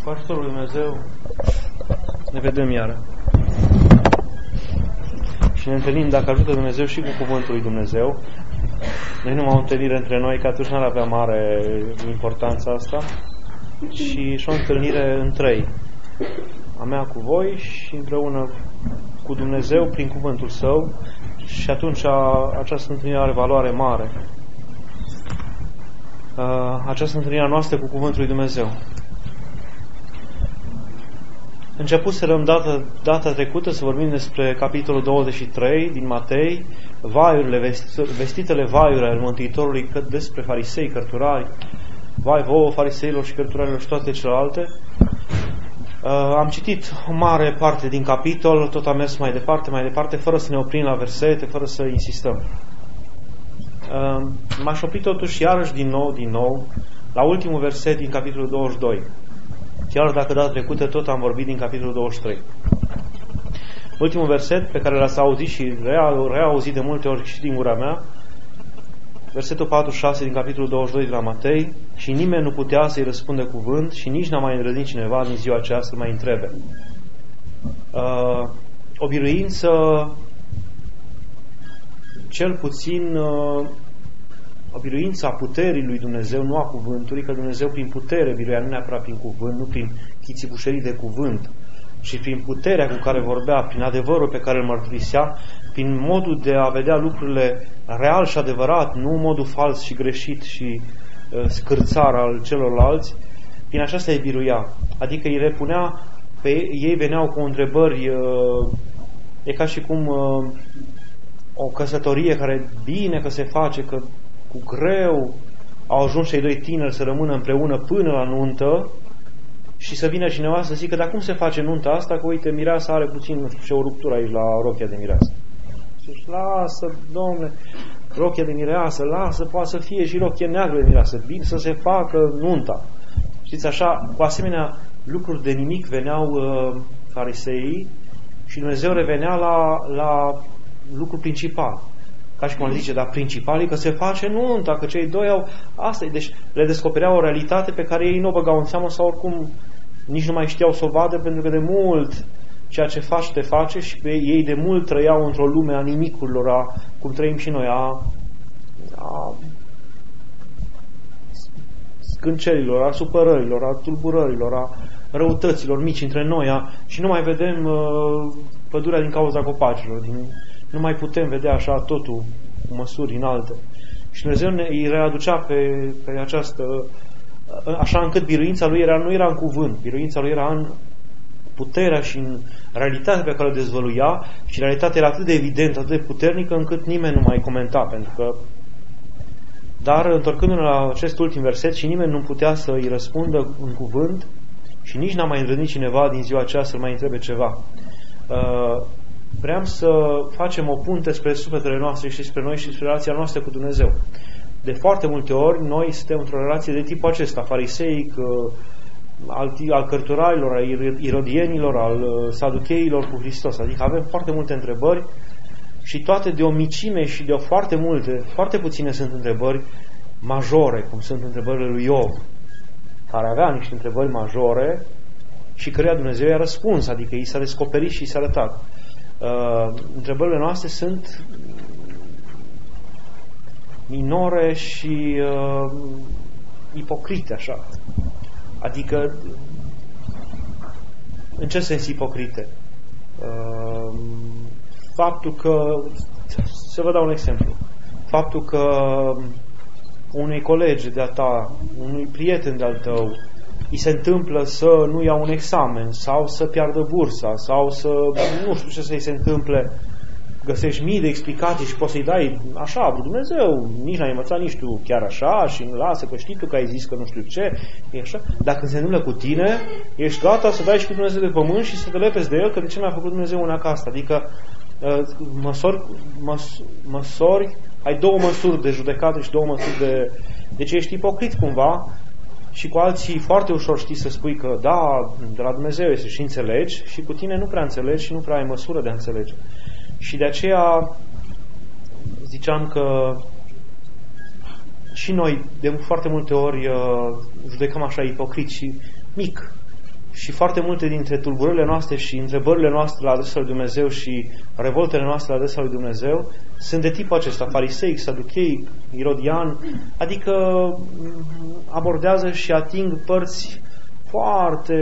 Cu ajutorul lui Dumnezeu ne vedem iară. Și ne întâlnim, dacă ajută Dumnezeu, și cu Cuvântul lui Dumnezeu. Nu numai o întâlnire între noi, că atunci n-ar avea mare importanța asta, și o întâlnire în trei. A mea cu voi și împreună cu Dumnezeu prin Cuvântul Său, și atunci această întâlnire are valoare mare. Această întâlnire noastră cu Cuvântul lui Dumnezeu. Începuserăm data trecută să vorbim despre capitolul 23 din Matei, vaiurile, vestitele vaiuri ale Mântuitorului despre farisei, cărturari, vai vouă fariseilor și cărturarilor și toate celelalte. Am citit o mare parte din capitol, tot am mers mai departe, fără să ne oprim la versete, fără să insistăm. M-aș opri totuși iarăși din nou, la ultimul verset din capitolul 22. Chiar dacă data trecută tot am vorbit din capitolul 23. Ultimul verset pe care l-ați auzit și reauzit de multe ori și din gura mea, versetul 46 din capitolul 22 de la Matei: și nimeni nu putea să-i răspundă cuvânt și nici n-a mai îndrăznit cineva din ziua aceea să mai întrebe. O biruință, cel puțin o biruință a puterii lui Dumnezeu, nu a cuvântului, că Dumnezeu prin putere biruia, nu neapărat prin cuvânt, nu prin chițibușării de cuvânt, ci prin puterea cu care vorbea, prin adevărul pe care îl mărturisea, prin modul de a vedea lucrurile real și adevărat, nu modul fals și greșit și scârțar al celorlalți. Prin aceasta îi biruia. Adică îi repunea, pe ei veneau cu întrebări, e ca și cum o căsătorie care bine că se face, că cu greu au ajuns cei doi tineri să rămână împreună până la nuntă, și să vină cineva să zică: dar cum se face nunta asta? Că uite, mireasa are puțin, nu știu ce, o ruptură aici la rochia de mireasă. Și lasă, domnule, rochia de mireasă, lasă, poate să fie și rochie neagră de mireasă, bine să se facă nunta. Știți, așa, cu asemenea lucruri de nimic veneau fariseii și Dumnezeu revenea la lucru principal. Ca și cum ar zice, dar principal e că se face nunta, că cei doi au asta. Deci le descopereau o realitate pe care ei nu o băgau în seamă sau oricum nici nu mai știau să o vadă, pentru că de mult ceea ce faci te face, și pe ei de mult trăiau într-o lume a nimicurilor, cum trăim și noi, a scâncerilor, a supărărilor, a tulburărilor, a răutăților mici între noi, și nu mai vedem pădurea din cauza copacilor, nu mai putem vedea așa totul cu măsuri înalte. Și Dumnezeu îi readucea pe această, așa încât biruința lui nu era în cuvânt, biruința lui era în puterea și în realitatea pe care o dezvăluia, și realitatea era atât de evidentă, atât de puternică, încât nimeni nu mai comenta, pentru că... Dar, întorcându-ne la acest ultim verset, și nimeni nu putea să îi răspundă în cuvânt și nici n-a mai îndrăznit cineva din ziua aceea să-l mai întrebe ceva. Vreau să facem o punte spre sufletele noastre și spre noi și spre relația noastră cu Dumnezeu. De foarte multe ori, noi suntem într-o relație de tipul acesta, fariseic, al cărturarilor, al irodienilor, al saducheilor cu Hristos. Adică avem foarte multe întrebări și toate de o micime și de foarte puține sunt întrebări majore, cum sunt întrebările lui Iov, care avea niște întrebări majore și căreia Dumnezeu i-a răspuns, adică i s-a descoperit și i s-a arătat. Întrebările noastre sunt minore și ipocrite, așa. Adică, în ce sens ipocrite? Faptul că, să vă dau un exemplu, faptul că unui colegi de-a ta, unui prieten de-al tău, îi se întâmplă să nu ia un examen sau să piardă bursa sau să, nu știu ce să-i se întâmple, găsești mii de explicații și poți să-i dai așa, Dumnezeu, nici n-ai învățat nici tu chiar așa și nu lasă, că știi tu că ai zis că nu știu ce, e așa. Dacă se întâmplă cu tine, ești gata să dai și cu Dumnezeu de pământ și să te lepezi de El, că de ce mi-a făcut Dumnezeu una ca asta? Adică măsori, ai două măsuri de judecată și două măsuri de... Deci ești ipocrit cumva. Și cu alții foarte ușor știi să spui că da, de la Dumnezeu este și înțelegi, și cu tine nu prea înțelegi și nu prea ai măsură de a înțelege. Și de aceea ziceam că și noi de foarte multe ori judecăm așa ipocrit și mic. Și foarte multe dintre tulburările noastre și întrebările noastre la adresa lui Dumnezeu și revoltele noastre la adresa lui Dumnezeu sunt de tipul acesta, fariseic, saducheic, irodian, adică abordează și ating părți foarte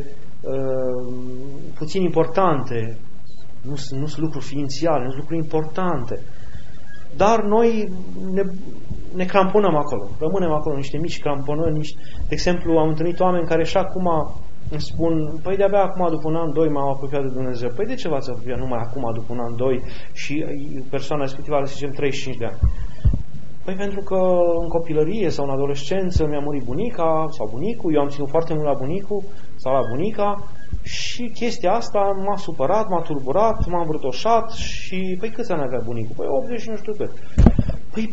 puțin importante. Nu sunt lucruri ființiale, nu sunt lucruri importante. Dar noi ne cramponăm acolo, rămânem acolo, niște mici cramponări. De exemplu, am întâlnit oameni care și acum îmi spun, păi de-abia acum după un an, doi m-am apropiat de Dumnezeu. Păi de ce v-ați apropiat numai acum după un an, doi și persoana respectivă are, să zicem, 35 de ani? Păi pentru că în copilărie sau în adolescență mi-a murit bunica sau bunicul, eu am ținut foarte mult la bunicul sau la bunica și chestia asta m-a supărat, m-a tulburat, m-a învârtoșat și păi câți ani avea bunicul? Păi 80 și nu știu cât. Păi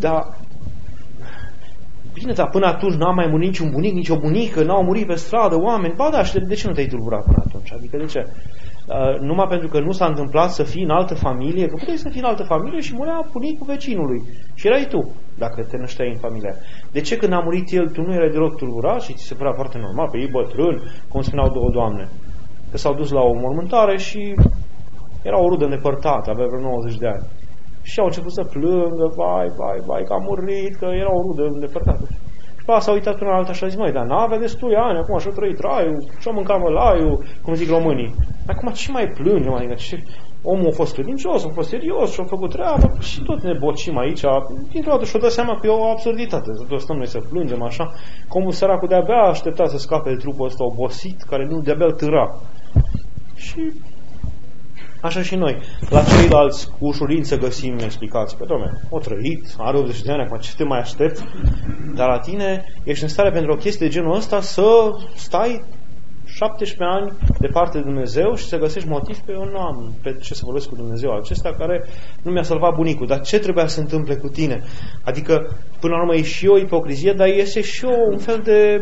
bine, dar până atunci n-a mai murit niciun bunic, nici o bunică, n-au murit pe stradă oameni. Ba da, și de ce nu te-ai tulburat până atunci? Adică de ce? Numai pentru că nu s-a întâmplat să fii în altă familie, că puteai să fii în altă familie și murea bunicul vecinului. Și erai tu, dacă te nășteai în familia. De ce când a murit el, tu nu erai deloc tulburat și ți se părea foarte normal? Pe ei bătrâni, cum spuneau două doamne, că s-au dus la o mormântare și era o rudă îndepărtată, avea vreo 90 de ani. Și au început să plângă, vai, că a murit, că era o rudă îndepărtată. Și pe s-a uitat una la alta și a zis, măi, dar n-avea destui ani, acum și-a trăit traiul, și-a mâncat mălaiul, cum zic românii. Acum ce mai plângem? Adică omul a fost credincios, a fost serios și a făcut treaba și tot ne bocim aici. Dintr-o dată și-o dă seama că e o absurditate. Tot stăm noi să plângem așa, că omul săracul de-abia aștepta să scape de trupul ăsta obosit, care nu de-abia târa. Și așa și noi. La ceilalți cu ușurință găsim explicații. Pe dom'le, o trăit, are 80 de ani, acum ce te mai aștepți? Dar la tine ești în stare pentru o chestie de genul ăsta să stai 17 ani departe de Dumnezeu și să găsești motiv pe eu nu am pe ce să vorbesc cu Dumnezeu acesta care nu mi-a salvat bunicul. Dar ce trebuia să se întâmple cu tine? Adică, până la urmă, e și o ipocrizie, dar este și un fel de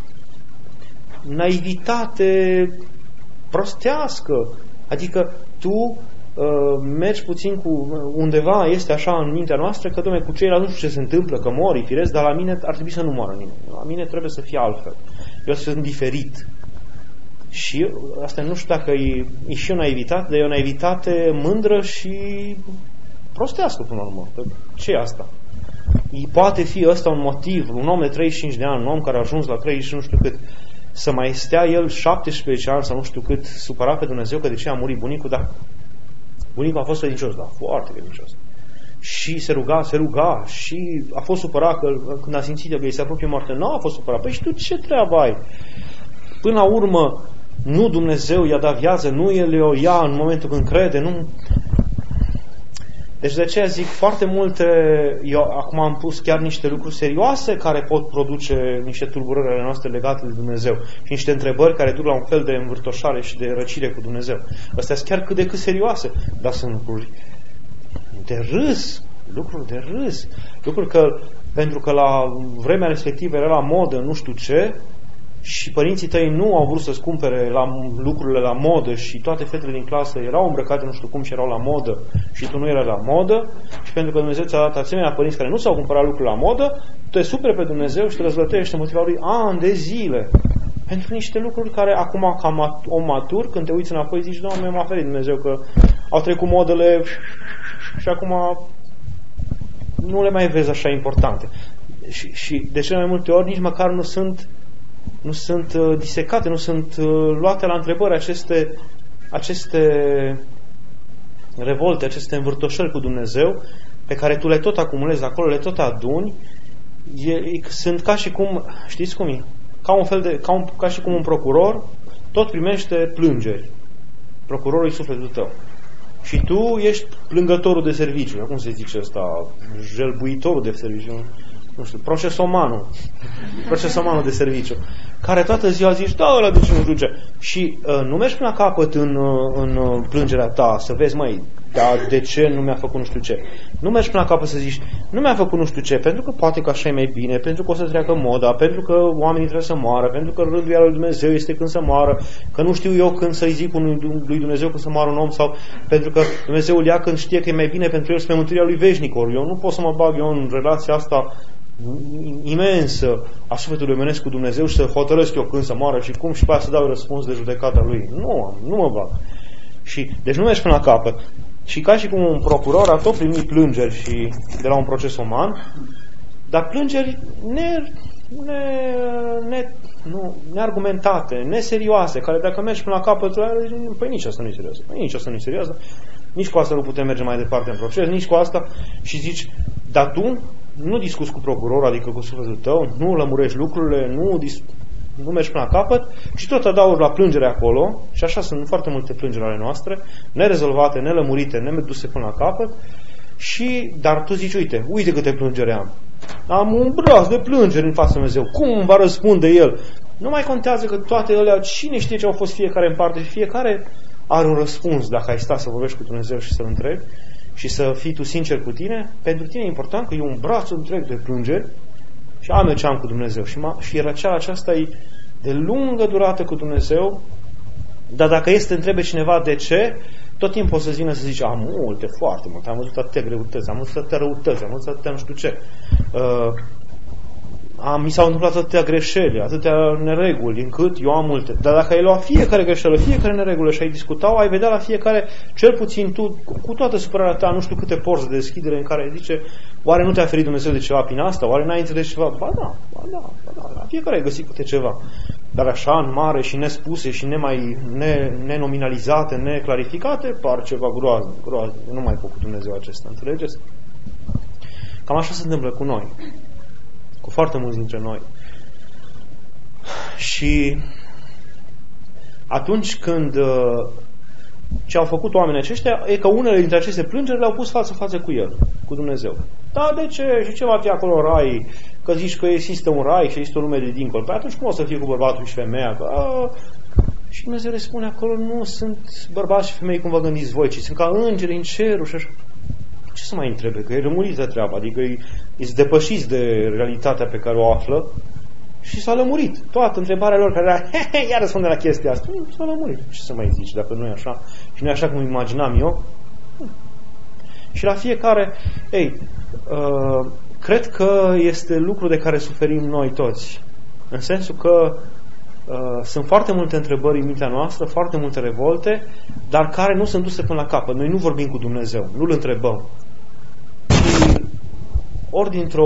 naivitate prostească. Adică tu mergi puțin cu undeva, este așa în mintea noastră că, dom'le, cu ceilalți nu știu ce se întâmplă, că mori, firesc, dar la mine ar trebui să nu moară nimeni. La mine trebuie să fie altfel. Eu sunt diferit. Și asta nu știu dacă e și o naivitate, dar e o naivitate mândră și prostească până la urmă. Ce e asta? Poate fi ăsta un motiv, un om de 35 de ani, un om care a ajuns la 30 și nu știu cât, să mai stea el 17 ani sau nu știu cât supărat pe Dumnezeu că de ce a murit bunicul, dar bunicul a fost credincios, da, foarte credincios. Și se ruga și a fost supărat că când a simțit că îi se apropie moartea, nu a fost supărat. Păi și tu ce treabă ai? Până la urmă, nu Dumnezeu i-a dat viață, nu El o ia în momentul când crede, nu... Deci de aceea zic foarte multe, eu acum am pus chiar niște lucruri serioase care pot produce niște tulburări ale noastre legate de Dumnezeu și niște întrebări care duc la un fel de învârtoșare și de răcire cu Dumnezeu. Astea sunt chiar cât de cât serioase, dar sunt lucruri de râs, lucruri că, pentru că la vremea respectivă era la modă nu știu ce și părinții tăi nu au vrut să-ți cumpere lucrurile la modă și toate fetele din clasă erau îmbrăcate nu știu cum și erau la modă și tu nu erai la modă și pentru că Dumnezeu ți-a dat asemenea părinți care nu s-au cumpărat lucruri la modă, tu te superi pe Dumnezeu și te răzvătești motivul lui ani de zile pentru niște lucruri care acum ca om matur, când te uiți înapoi zici, Doamne, m-a ferit Dumnezeu că au trecut modele și acum nu le mai vezi așa importante. Și de cele mai multe ori nici măcar nu sunt disecate, nu sunt luate la întrebări aceste revolte, aceste învârtoșări cu Dumnezeu, pe care tu le tot acumulezi acolo, le tot aduni, sunt ca și cum, știți cum e? Ca și cum un procuror tot primește plângeri. Procurorul e sufletul tău. Și tu ești plângătorul de serviciu. Cum se zice ăsta? Jelbuitorul de serviciu. Nu știu, procesomanul de serviciu, care toată ziua zici, da, ăla de ce nu știu ce. Și nu mergi până la capăt în plângerea ta, să vezi, măi, dar de ce nu mi-a făcut nu știu ce. Nu mergi până la capăt să zici, nu mi-a făcut nu știu ce, pentru că poate că așa e mai bine, pentru că o să treacă moda, pentru că oamenii trebuie să moară, pentru că rândul lui Dumnezeu este când să moară, că nu știu eu când să-i zic lui Dumnezeu când să moară un om, sau pentru că Dumnezeu îl ia când știe că e mai bine pentru el spre mântuirea lui veșnic. Ori eu nu pot să mă bag eu în relația asta imensă a sufletului omenesc cu Dumnezeu și să hotărăsc eu când să moară și cum și pe să dau răspuns de judecata lui. Nu mă bag. Deci nu mergi până la capăt. Și ca și cum un procuror a tot primit plângeri și de la un proces uman, dar plângeri neargumentate, neserioase, care dacă mergi până la capăt, păi nici asta nu e serioasă. Nici asta nu e serioasă. Nici cu asta nu putem merge mai departe în proces, nici cu asta. Și zici, dar tu nu discuți cu procurorul, adică cu sufletul tău, nu lămurești lucrurile, nu mergi până la capăt și tot adaugi la plângere acolo, și așa sunt foarte multe plângeri ale noastre, nerezolvate, nelămurite, neduse până la capăt, dar tu zici, uite câte plângeri am. Am un braț de plângeri în fața Dumnezeu. Cum va răspunde El? Nu mai contează că toate alea, cine știe ce au fost fiecare în parte, fiecare are un răspuns dacă ai sta să vorbești cu Dumnezeu și să-L întrebi și să fii tu sincer cu tine. Pentru tine e important că e un braț întreg de plângeri și am eu ce am cu Dumnezeu. Și răceala aceasta e de lungă durată cu Dumnezeu, dar dacă este întrebe cineva de ce, tot timpul o să vină să zici, am multe, foarte multe, am văzut atâtea greutăți, am văzut atâtea răutăți, am văzut atâtea nu știu ce. Mi s-au întâmplat atâtea greșeli, atâtea nereguli, încât eu am multe. Dar dacă ai lua fiecare greșeală, fiecare neregulă și ai discutat, ai vedea la fiecare, cel puțin tu, cu toată supărarea ta, nu știu câte porți de deschidere în care zice, oare nu te-a ferit Dumnezeu de ceva prin asta? Oare n-ai înțeles ceva? Ba da. La fiecare ai găsit câte ceva. Dar așa, în mare și nespuse și nenominalizate, neclarificate, par ceva groaznic. Nu mai pot cu Dumnezeu acesta, înțelegeți? Cam așa se întâmplă cu noi. Cu foarte mulți dintre noi. Și atunci când ce au făcut oamenii aceștia e că unele dintre aceste plângeri le-au pus față cu El, cu Dumnezeu. Da, de ce? Și ce va fi acolo rai? Că zici că există un rai și există o lume de dincolo. Păi atunci cum o să fie cu bărbatul și femeia? Și Dumnezeu le spune acolo, nu sunt bărbați și femei cum vă gândiți voi, ci sunt ca îngeri în cerul și așa. Ce să mai întrebe? Că e rămurită treaba, adică îți depășiți de realitatea pe care o află și s-a lămurit. Toată întrebarea lor care era, ia răspunde la chestia asta. S-a lămurit. Ce să mai zici dacă nu e așa? Și nu e așa cum imaginam eu? Și la fiecare, cred că este lucru de care suferim noi toți. În sensul că sunt foarte multe întrebări în mintea noastră, foarte multe revolte, dar care nu sunt duse până la capăt. Noi nu vorbim cu Dumnezeu, nu-L întrebăm. Și ori dintr-o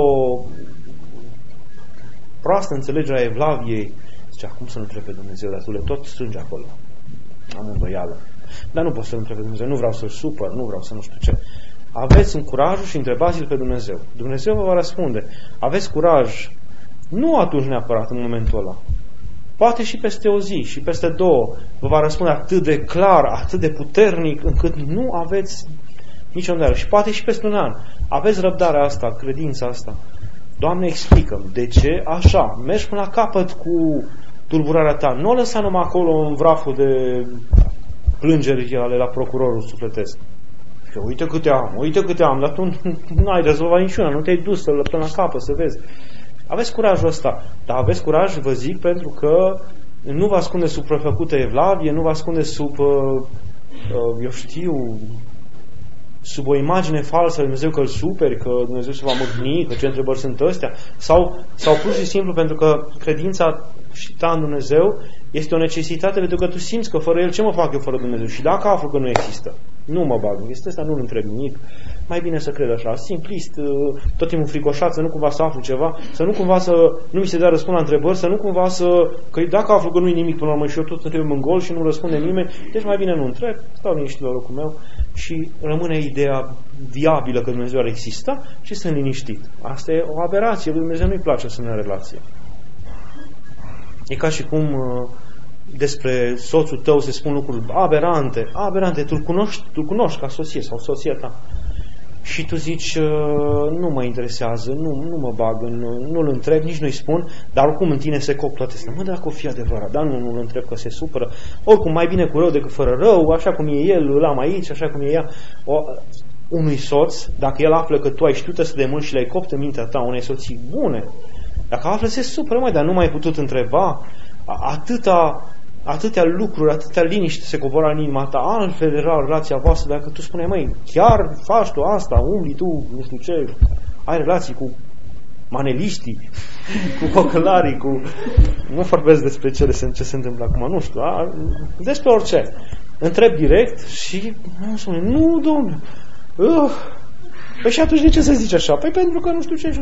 proastă înțelegere a Evlaviei, zicea, cum să-L întreb pe Dumnezeu, dar tu le tot strângi acolo. Am îndoială. Dar nu pot să-L întreb pe Dumnezeu, nu vreau să-L supăr, nu vreau să nu știu ce. Aveți un curajul și întrebați-L pe Dumnezeu. Dumnezeu vă va răspunde. Aveți curaj, nu atunci neapărat în momentul ăla. Poate și peste o zi și peste două vă va răspunde atât de clar, atât de puternic, încât nu aveți nicio îndoială. Și poate și peste un an. Aveți răbdarea asta, credința asta. Doamne, explică-mi de ce așa. Mergi până la capăt cu tulburarea ta. Nu o lăsa numai acolo în vraful de plângeri ale la procurorul sufletesc. Și uite câte am, dar tu nu ai rezolvat niciuna, nu te-ai dus să-l până la capăt, să vezi. Aveți curajul ăsta, dar aveți curaj, vă zic, pentru că nu vă ascunde sub prefăcută evlavie, nu vă ascunde sub, sub o imagine falsă de Dumnezeu că îl superi, că Dumnezeu se va mâhni, că ce întrebări sunt astea, sau pur și simplu pentru că credința ta în Dumnezeu este o necesitate pentru că tu simți că fără El ce mă fac eu fără Dumnezeu? Și dacă aflu că nu există, nu mă bag în chestia asta, nu-L întreb nimic, mai bine să cred așa, simplist, tot timpul fricoșat, să nu cumva să aflu ceva, să nu cumva să nu mi se dea răspund la întrebări, să nu cumva că dacă aflu că nu-i nimic până la urmă și eu tot întreb în gol și nu răspunde nimeni, deci mai bine nu întreb, stau liniștit la locul meu și rămâne ideea viabilă că Dumnezeu ar exista și sunt liniștit. Asta e o aberație, lui Dumnezeu nu-i place să ne relație. E ca și cum despre soțul tău se spun lucruri aberante, tu-l cunoști ca soție sau soția ta. Și tu zici, nu mă interesează, nu mă bag, nu-l întreb, nici nu-i spun, dar oricum în tine se cop toate astea. Mă, dacă o fi adevărat, dar nu-l întreb că se supără. Oricum, mai bine cu rău decât fără rău, așa cum e el, îl am aici, așa cum e ea. Unui soț, dacă el află că tu ai știut să de mult și le-ai copt în mintea ta unei soții bune, dacă află, se supără, dar nu m-ai putut întreba, atâtea lucruri, atâtea liniște se coboră în inima ta, altfel era relația voastră dacă tu spuneai, măi, chiar faci tu asta, umbli tu, nu știu ce, ai relații cu maneliștii, cu cocălarii, cu... Nu vorbesc despre ce se întâmplă acum, nu știu, despre orice. Întreb direct și nu spune, nu, domnule, păi și atunci de ce să zici așa? Păi pentru că nu știu ce...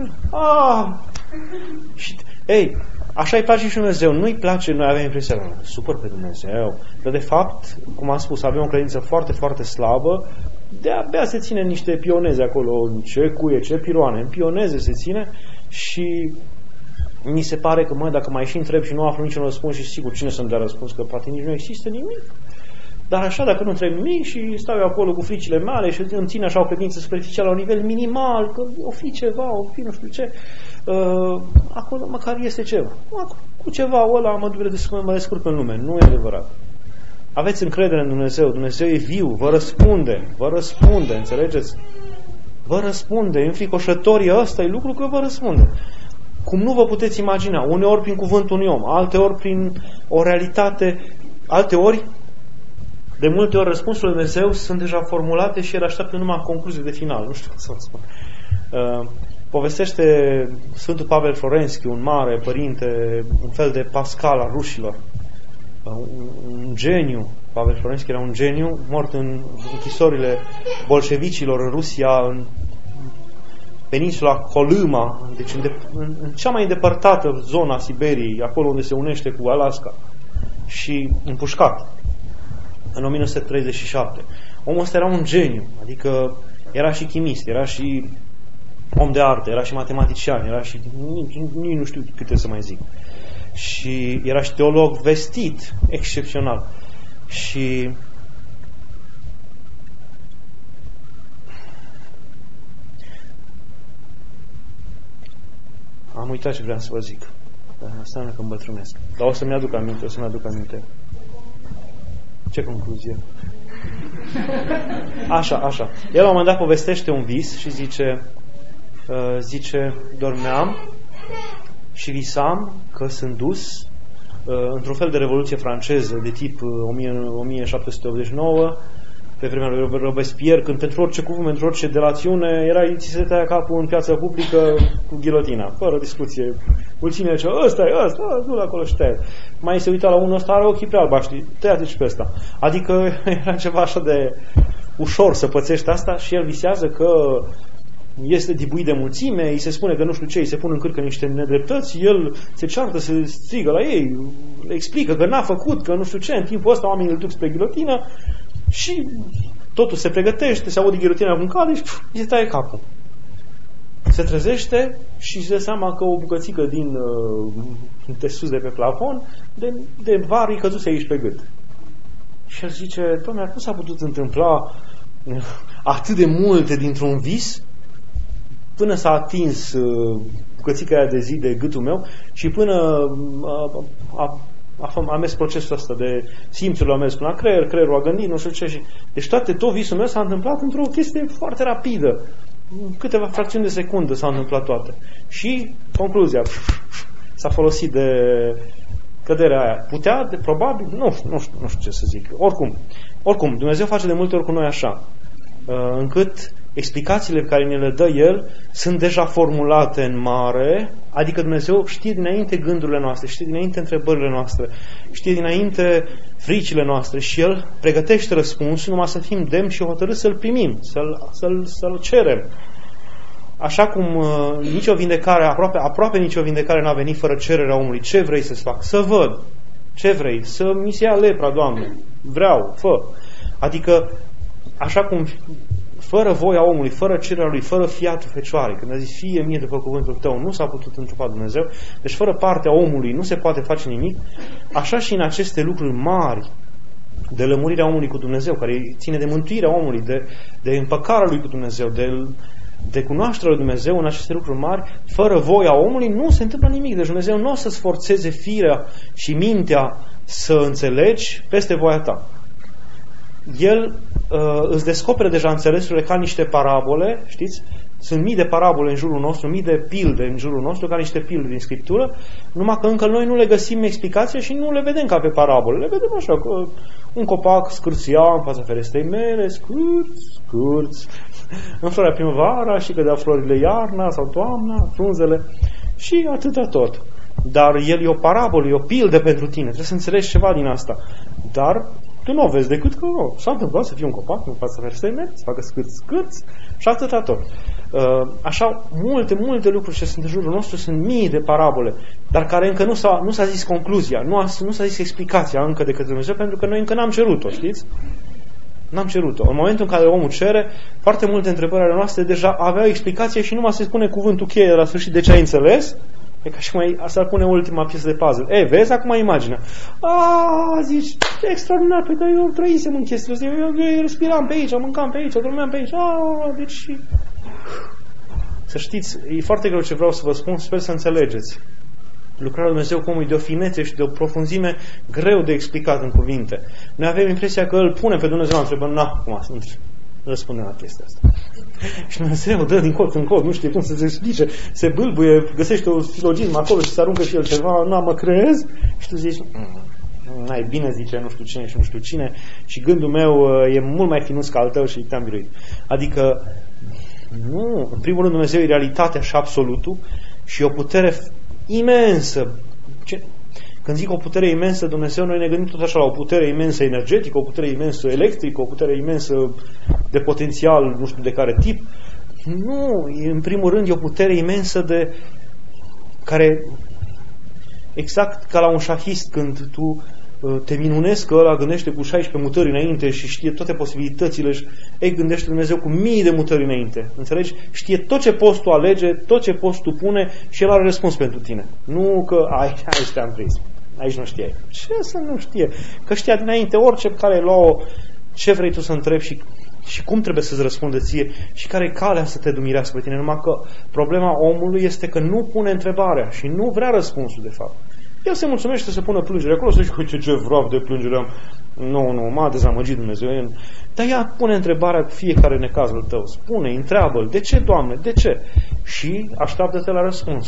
Și, ei, așa îi place și Dumnezeu. Nu-i place, noi avem impresia, supăr pe Dumnezeu. Dar de fapt, cum am spus, avem o credință foarte, foarte slabă. De-abia se ține niște pioneze acolo, ce cuie, ce piroane. În pioneze se ține și mi se pare că, dacă mai și întreb și nu aflu niciun răspuns și sigur cine să-mi dea răspuns, că poate nici nu există nimic. Dar așa, dacă nu întreb nimic și stau eu acolo cu fricile mele și îmi țin așa o credință superficială la un nivel minimal, că o fi ceva, o fi nu știu ce, acolo măcar este ceva. Cu ceva ăla mă descurc în lume. Nu e adevărat. Aveți încredere în Dumnezeu. Dumnezeu e viu, vă răspunde, înțelegeți? Vă răspunde. Înfricoșătorii ăsta e lucru că vă răspunde. Cum nu vă puteți imagina. Uneori prin cuvântul unui om, alteori prin o realitate, alteori de multe ori răspunsurile lui Dumnezeu sunt deja formulate și el așteaptă numai concluzie de final. Nu știu cum să vă spun. Povestește Sfântul Pavel Florenski, un mare părinte, un fel de Pascal al rușilor. Un geniu. Pavel Florenski era un geniu, mort în închisorile bolșevicilor în Rusia, în peninsula Colima, deci în cea mai îndepărtată zona Siberiei, acolo unde se unește cu Alaska, și împușcat în 1937. Omul ăsta era un geniu, adică era și chimist, era și om de artă, era și matematician, era și nici nu știu câte să mai zic. Și era și teolog vestit, excepțional. Și am uitat ce vreau să vă zic. Asta nu că îmbătrânesc. Dar o să-mi aduc aminte. Ce concluzie? Așa. El la un moment dat povestește un vis și zice, dormeam și visam că sunt dus într-un fel de revoluție franceză de tip 1789, pe vremea lui Robespierre, când pentru orice cuvânt, pentru orice delațiune, ți se tăia capul în piața publică cu ghilotina, fără discuție. Mulțimea zicea, ăsta, du-l acolo și tăia. Mai se uita la unul ăsta, are ochii prea albaștri, tăia-te și pe ăsta. Adică era ceva așa de ușor să pățești asta și el visează că este dibuit de mulțime, îi se spune că nu știu ce, îi se pun în cârcă niște nedreptăți, el se ceartă, se strigă la ei, le explică că n-a făcut, că nu știu ce, în timpul ăsta oamenii îl duc spre ghilotină și totul se pregătește, se aude ghilotina cu un cale și îi se taie capul. Se trezește și își dă seama că o bucățică de sus de pe plafon, de var îi căzuse aici pe gât. Și el zice, Doamne, cum s-a putut întâmpla atât de multe dintr-un vis până s-a atins bucățica aia de zi de gâtul meu și până a mers procesul ăsta de simțurile, a mers până la creierul a gândit, nu știu ce. Deci tot visul meu s-a întâmplat într-o chestie foarte rapidă. În câteva fracțiuni de secundă s-au întâmplat toate. Și concluzia, s-a folosit de căderea aia. Putea, probabil, nu știu ce să zic. Oricum, Dumnezeu face de multe ori cu noi așa, încât explicațiile pe care ne le dă El sunt deja formulate în mare, adică Dumnezeu știe dinainte gândurile noastre, știe dinainte întrebările noastre, știe dinainte fricile noastre și El pregătește răspunsul, numai să fim demni și hotărâți să-L primim, să-L cerem. Așa cum nicio vindecare, aproape nicio vindecare n-a venit fără cererea omului. Ce vrei să-ți fac? Să văd. Ce vrei? Să mi se ia lepra, Doamne. Vreau, fă. Adică, așa cum fără voia omului, fără cererea lui, fără fiatul Fecioarei, când a zis fie mie după cuvântul tău, nu s-a putut întrupa Dumnezeu, deci fără partea omului nu se poate face nimic, așa și în aceste lucruri mari de lămurirea omului cu Dumnezeu, care ține de mântuirea omului, de împăcarea lui cu Dumnezeu, de cunoașterea lui Dumnezeu în aceste lucruri mari, fără voia omului nu se întâmplă nimic. Deci Dumnezeu nu o să-ți forțeze firea și mintea să înțelegi peste voia ta. El îți descoperă deja înțelesurile ca niște parabole, știți? Sunt mii de parabole în jurul nostru, mii de pilde în jurul nostru, ca niște pilde din Scriptură, numai că încă noi nu le găsim explicație și nu le vedem ca pe parabole. Le vedem așa, că un copac scârția în fața ferestrei mele, scârț, înflorea primăvara și cădea florile iarna sau toamna, frunzele și atâta tot. Dar el e o parabolă, e o pildă pentru tine. Trebuie să înțelegi ceva din asta. Dar tu nu o vezi decât că s-a întâmplat să fie un copac în fața ferestrei mele, să facă scârț și atâta tot. Așa, multe lucruri ce sunt în jurul nostru sunt mii de parabole, dar care încă nu s-a zis concluzia, nu s-a zis explicația încă de către Dumnezeu, pentru că noi încă n-am cerut-o, știți? N-am cerut-o. În momentul în care omul cere, foarte multe întrebări ale noastre deja aveau explicație și numai se spune cuvântul cheie la sfârșit de ce ai înțeles. E ca și cum asta pune ultima piesă de puzzle. Vezi acum imaginea. Zici, extraordinar, pe că eu trăisem în chestia asta, eu respiram pe aici, mâncam pe aici, dormeam pe aici. Deci... Să știți, e foarte greu ce vreau să vă spun, sper să înțelegeți. Lucrarea lui Dumnezeu cu omul e de o finețe și de o profunzime greu de explicat în cuvinte. Noi avem impresia că îl punem pe Dumnezeu la întrebări, cum răspundem la chestia asta. Și Dumnezeu dă din colț în colț, nu știe cum să se explice, se bâlbuie, găsește un silogism acolo și se aruncă și el ceva, mă crezi? Și tu zici, n-ai bine, zice nu știu cine și nu știu cine, și gândul meu e mult mai finuț ca al tău și te-am biruit. Adică, nu, în primul rând Dumnezeu e realitatea și absolutul și o putere imensă. Când zic o putere imensă, Dumnezeu, noi ne gândim tot așa la o putere imensă energetică, o putere imensă electrică, o putere imensă de potențial, nu știu de care tip. Nu, în primul rând e o putere imensă de care, exact ca la un șahist, când tu te minunezi că ăla gândește cu 16 mutări înainte și știe toate posibilitățile, gândește Dumnezeu cu mii de mutări înainte. Înțelegi? Știe tot ce poți tu alege, tot ce poți tu pune și El are răspuns pentru tine. Nu că aici te-am prins. Aici nu știai. Ce să nu știe? Că știa dinainte orice care lua-o, ce vrei tu să întrebi și cum trebuie să-ți răspundă ție și care e calea să te dumirească pe tine. Numai că problema omului este că nu pune întrebarea și nu vrea răspunsul de fapt. El se mulțumește să pună plângere acolo, să zice, ce vraf de plângere am. Nu, m-a dezamăgit Dumnezeu. Dar ea pune întrebarea cu fiecare necaz al tău. Spune, întreabă-l, de ce, Doamne, de ce? Și așteaptă-te la răspuns.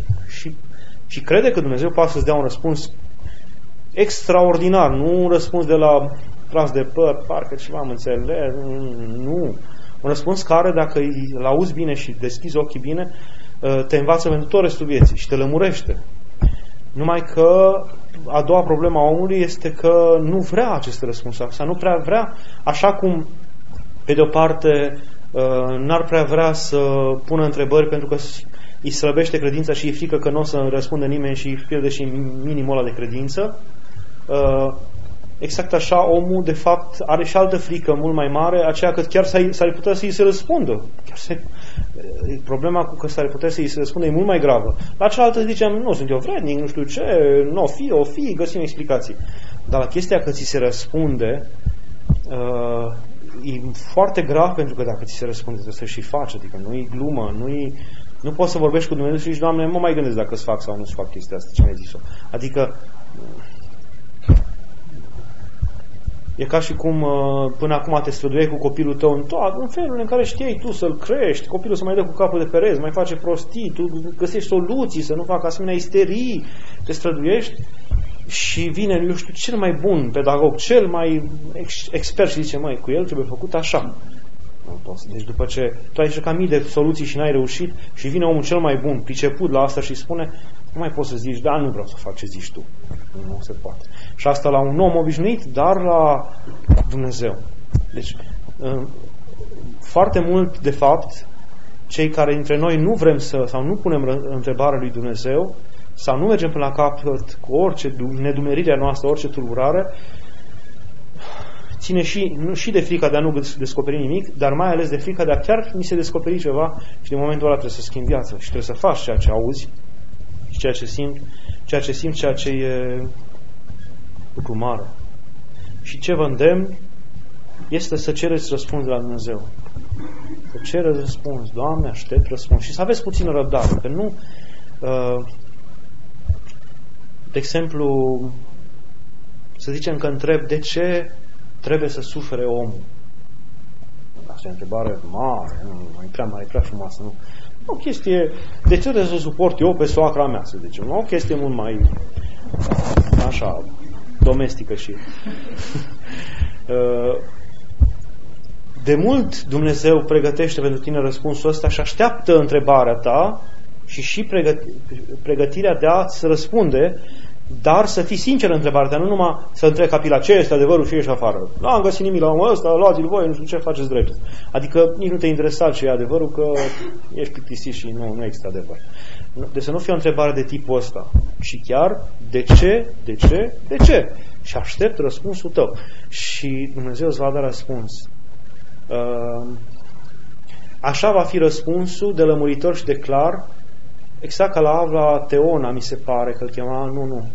Și crede că Dumnezeu poate să-ți dea un răspuns extraordinar, nu un răspuns de la tras de păr, parcă ceva am înțeles. Nu. Un răspuns care, dacă îl auzi bine și deschizi ochii bine, te învață pentru tot restul vieții și te lămurește. Numai că a doua problemă a omului este că nu vrea aceste răspunsuri. Sau nu prea vrea, așa cum, pe de o parte, n-ar prea vrea să pună întrebări pentru că îi slăbește credința și îi frică că nu o să răspundă nimeni și îi pierde și minimul ăla de credință. Exact așa, omul, de fapt, are și altă frică mult mai mare, aceea că chiar s-ar putea să îi se răspundă. Problema cu că s-ar putea să îi se răspundă e mult mai gravă. La cealaltă zicem, nu sunt eu vrednic, nu știu ce, nu o fi, găsim explicații. Dar la chestia că ți se răspunde e foarte grav, pentru că dacă ți se răspunde trebuie să și faci, adică nu e glumă, nu poți să vorbești cu Dumnezeu și zici, Doamne, mă mai gândesc dacă îți fac sau nu-ți fac chestia asta, ce mi-ai zis-o. Adică e ca și cum până acum te străduiai cu copilul tău în felul în care știai tu să-l crești, copilul să mai dă cu capul de pereți, mai face prostii, tu găsești soluții să nu facă asemenea isterii, te străduiești și vine, eu știu, cel mai bun pedagog, cel mai expert și zice, măi, cu el trebuie făcut așa. Deci după ce tu ai încercat mii de soluții și n-ai reușit și vine omul cel mai bun, priceput la asta și spune, nu mai poți să zici, da, nu vreau să fac ce zici tu. Nu se poate. Și asta la un om obișnuit, dar la Dumnezeu. Deci, foarte mult, de fapt, cei care dintre noi nu vrem sau nu punem întrebarea lui Dumnezeu, sau nu mergem până la capăt cu orice nedumerire a noastră, orice tulburare, ține și de frica de a nu descoperi nimic, dar mai ales de frica de a chiar mi se descoperi ceva și din momentul ăla trebuie să schimbi viața și trebuie să faci ceea ce auzi și ceea ce simți, ceea ce e lucru mare. Și ce vă îndemn este să cereți răspuns de la Dumnezeu. Să cereți răspuns. Doamne, aștept răspuns. Și să aveți puțină răbdare. Că nu... de exemplu, să zicem că întreb de ce trebuie să sufere omul. Asta e o întrebare mare, mai prea frumoasă, nu? O chestie, de ce trebuie să suport eu pe soacra mea, să zicem? O chestie mult mai, așa, domestică și... De mult Dumnezeu pregătește pentru tine răspunsul ăsta și așteaptă întrebarea ta și pregătirea de a-ți răspunde, dar să fii sincer în întrebarea ta, nu numai să întrebi capila ce este adevărul și ieși afară. Nu am găsit nimic la omul ăsta, luați-l voi, nu știu ce faceți drept. Adică nici nu te interesa ce e adevărul, că ești plictisit și nu există adevăr. Deci să nu fie o întrebare de tipul ăsta, ci chiar de ce? Și aștept răspunsul tău. Și Dumnezeu îți va da răspuns. Așa va fi răspunsul de lămuritor și de clar, exact ca la Avra Teona, mi se pare că îl chema,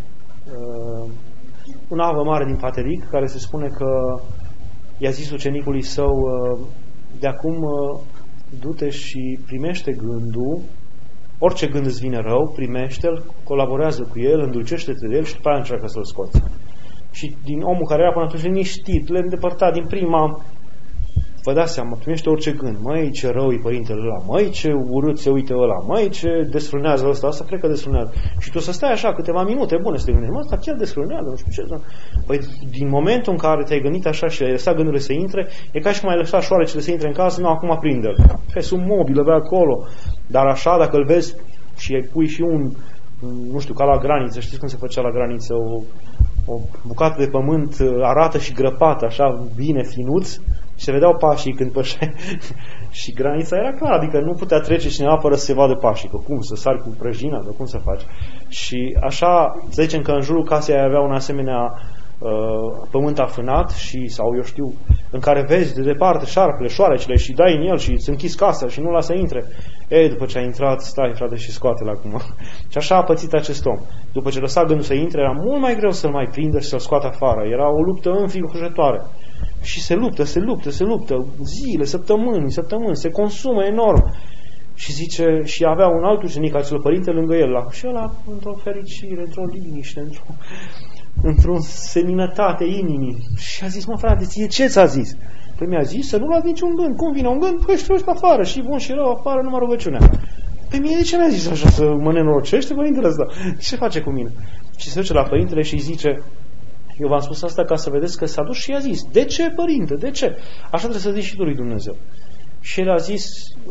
un avă mare din Pateric, care se spune că i-a zis ucenicului său, de acum du-te și primește gândul, orice gând îți vine rău, primește-l, colaborează cu el, îndulcește-te de el și după aia încearcă să-l scoți. Și din omul care era până atunci liniștit, le îndepărta din prima, vă dați seama, primește orice gând. Măi, ce rău e părintele ăla, măi, ce urât se uită ăla, măi, ce desfrânează ăsta, asta cred că desfrânează. Și tu să stai așa câteva minute bune să te gândești, mă, ăsta chiar desfrânează, nu știu ce. Păi, din momentul în care te-ai gândit așa și ai lăsat gândurile să intre, e ca și cum ai lăsat șoarecele să intre în casă, nu, acum prinde-l. Pe sub mobilă, pe acolo. Dar așa, dacă îl vezi și îi pui și nu știu, ca la graniță, știți cum se făcea la graniță, o bucată de pământ arată și grăpată, așa, bine finuț, și se vedeau pașii când pășeai și granița era clară, adică nu putea trece cineva fără să se vadă pașii, că cum, să sari cu prăjina, că cum să faci. Și așa, să zicem că în jurul casei avea un asemenea pământ afânat sau eu știu, în care vezi de departe șarpele, șoarecele și dai în el și îți închizi casa și nu lasă să intre. Ei, după ce a intrat, stai frate și scoate-l acum. Și așa a pățit acest om. După ce lăsa gândul să intre, era mult mai greu să-l mai prindă și să-l scoată afară. Era o luptă înfricoșătoare. Și se luptă, zile, săptămâni, se consumă enorm. Și zice, și avea un alt ucenic, acel părinte lângă el, și ăla într-o fericire, într-o liniște, într-o seninătate inimii. Și a zis, mă frate, ție ce ți-a zis? Păi mi-a zis să nu luați niciun gând. Cum vine un gând? Păi știu afară, și bun și rău afară, numai rugăciunea. Păi mie de ce mi-a zis așa, să mă nenorocește părintele ăsta? Ce face cu mine? Și se duce la părintele și îi zice, eu v-am spus asta ca să vedeți că s-a dus și i-a zis, de ce, părinte, de ce? Așa trebuie să zici și tu lui Dumnezeu. Și el a zis,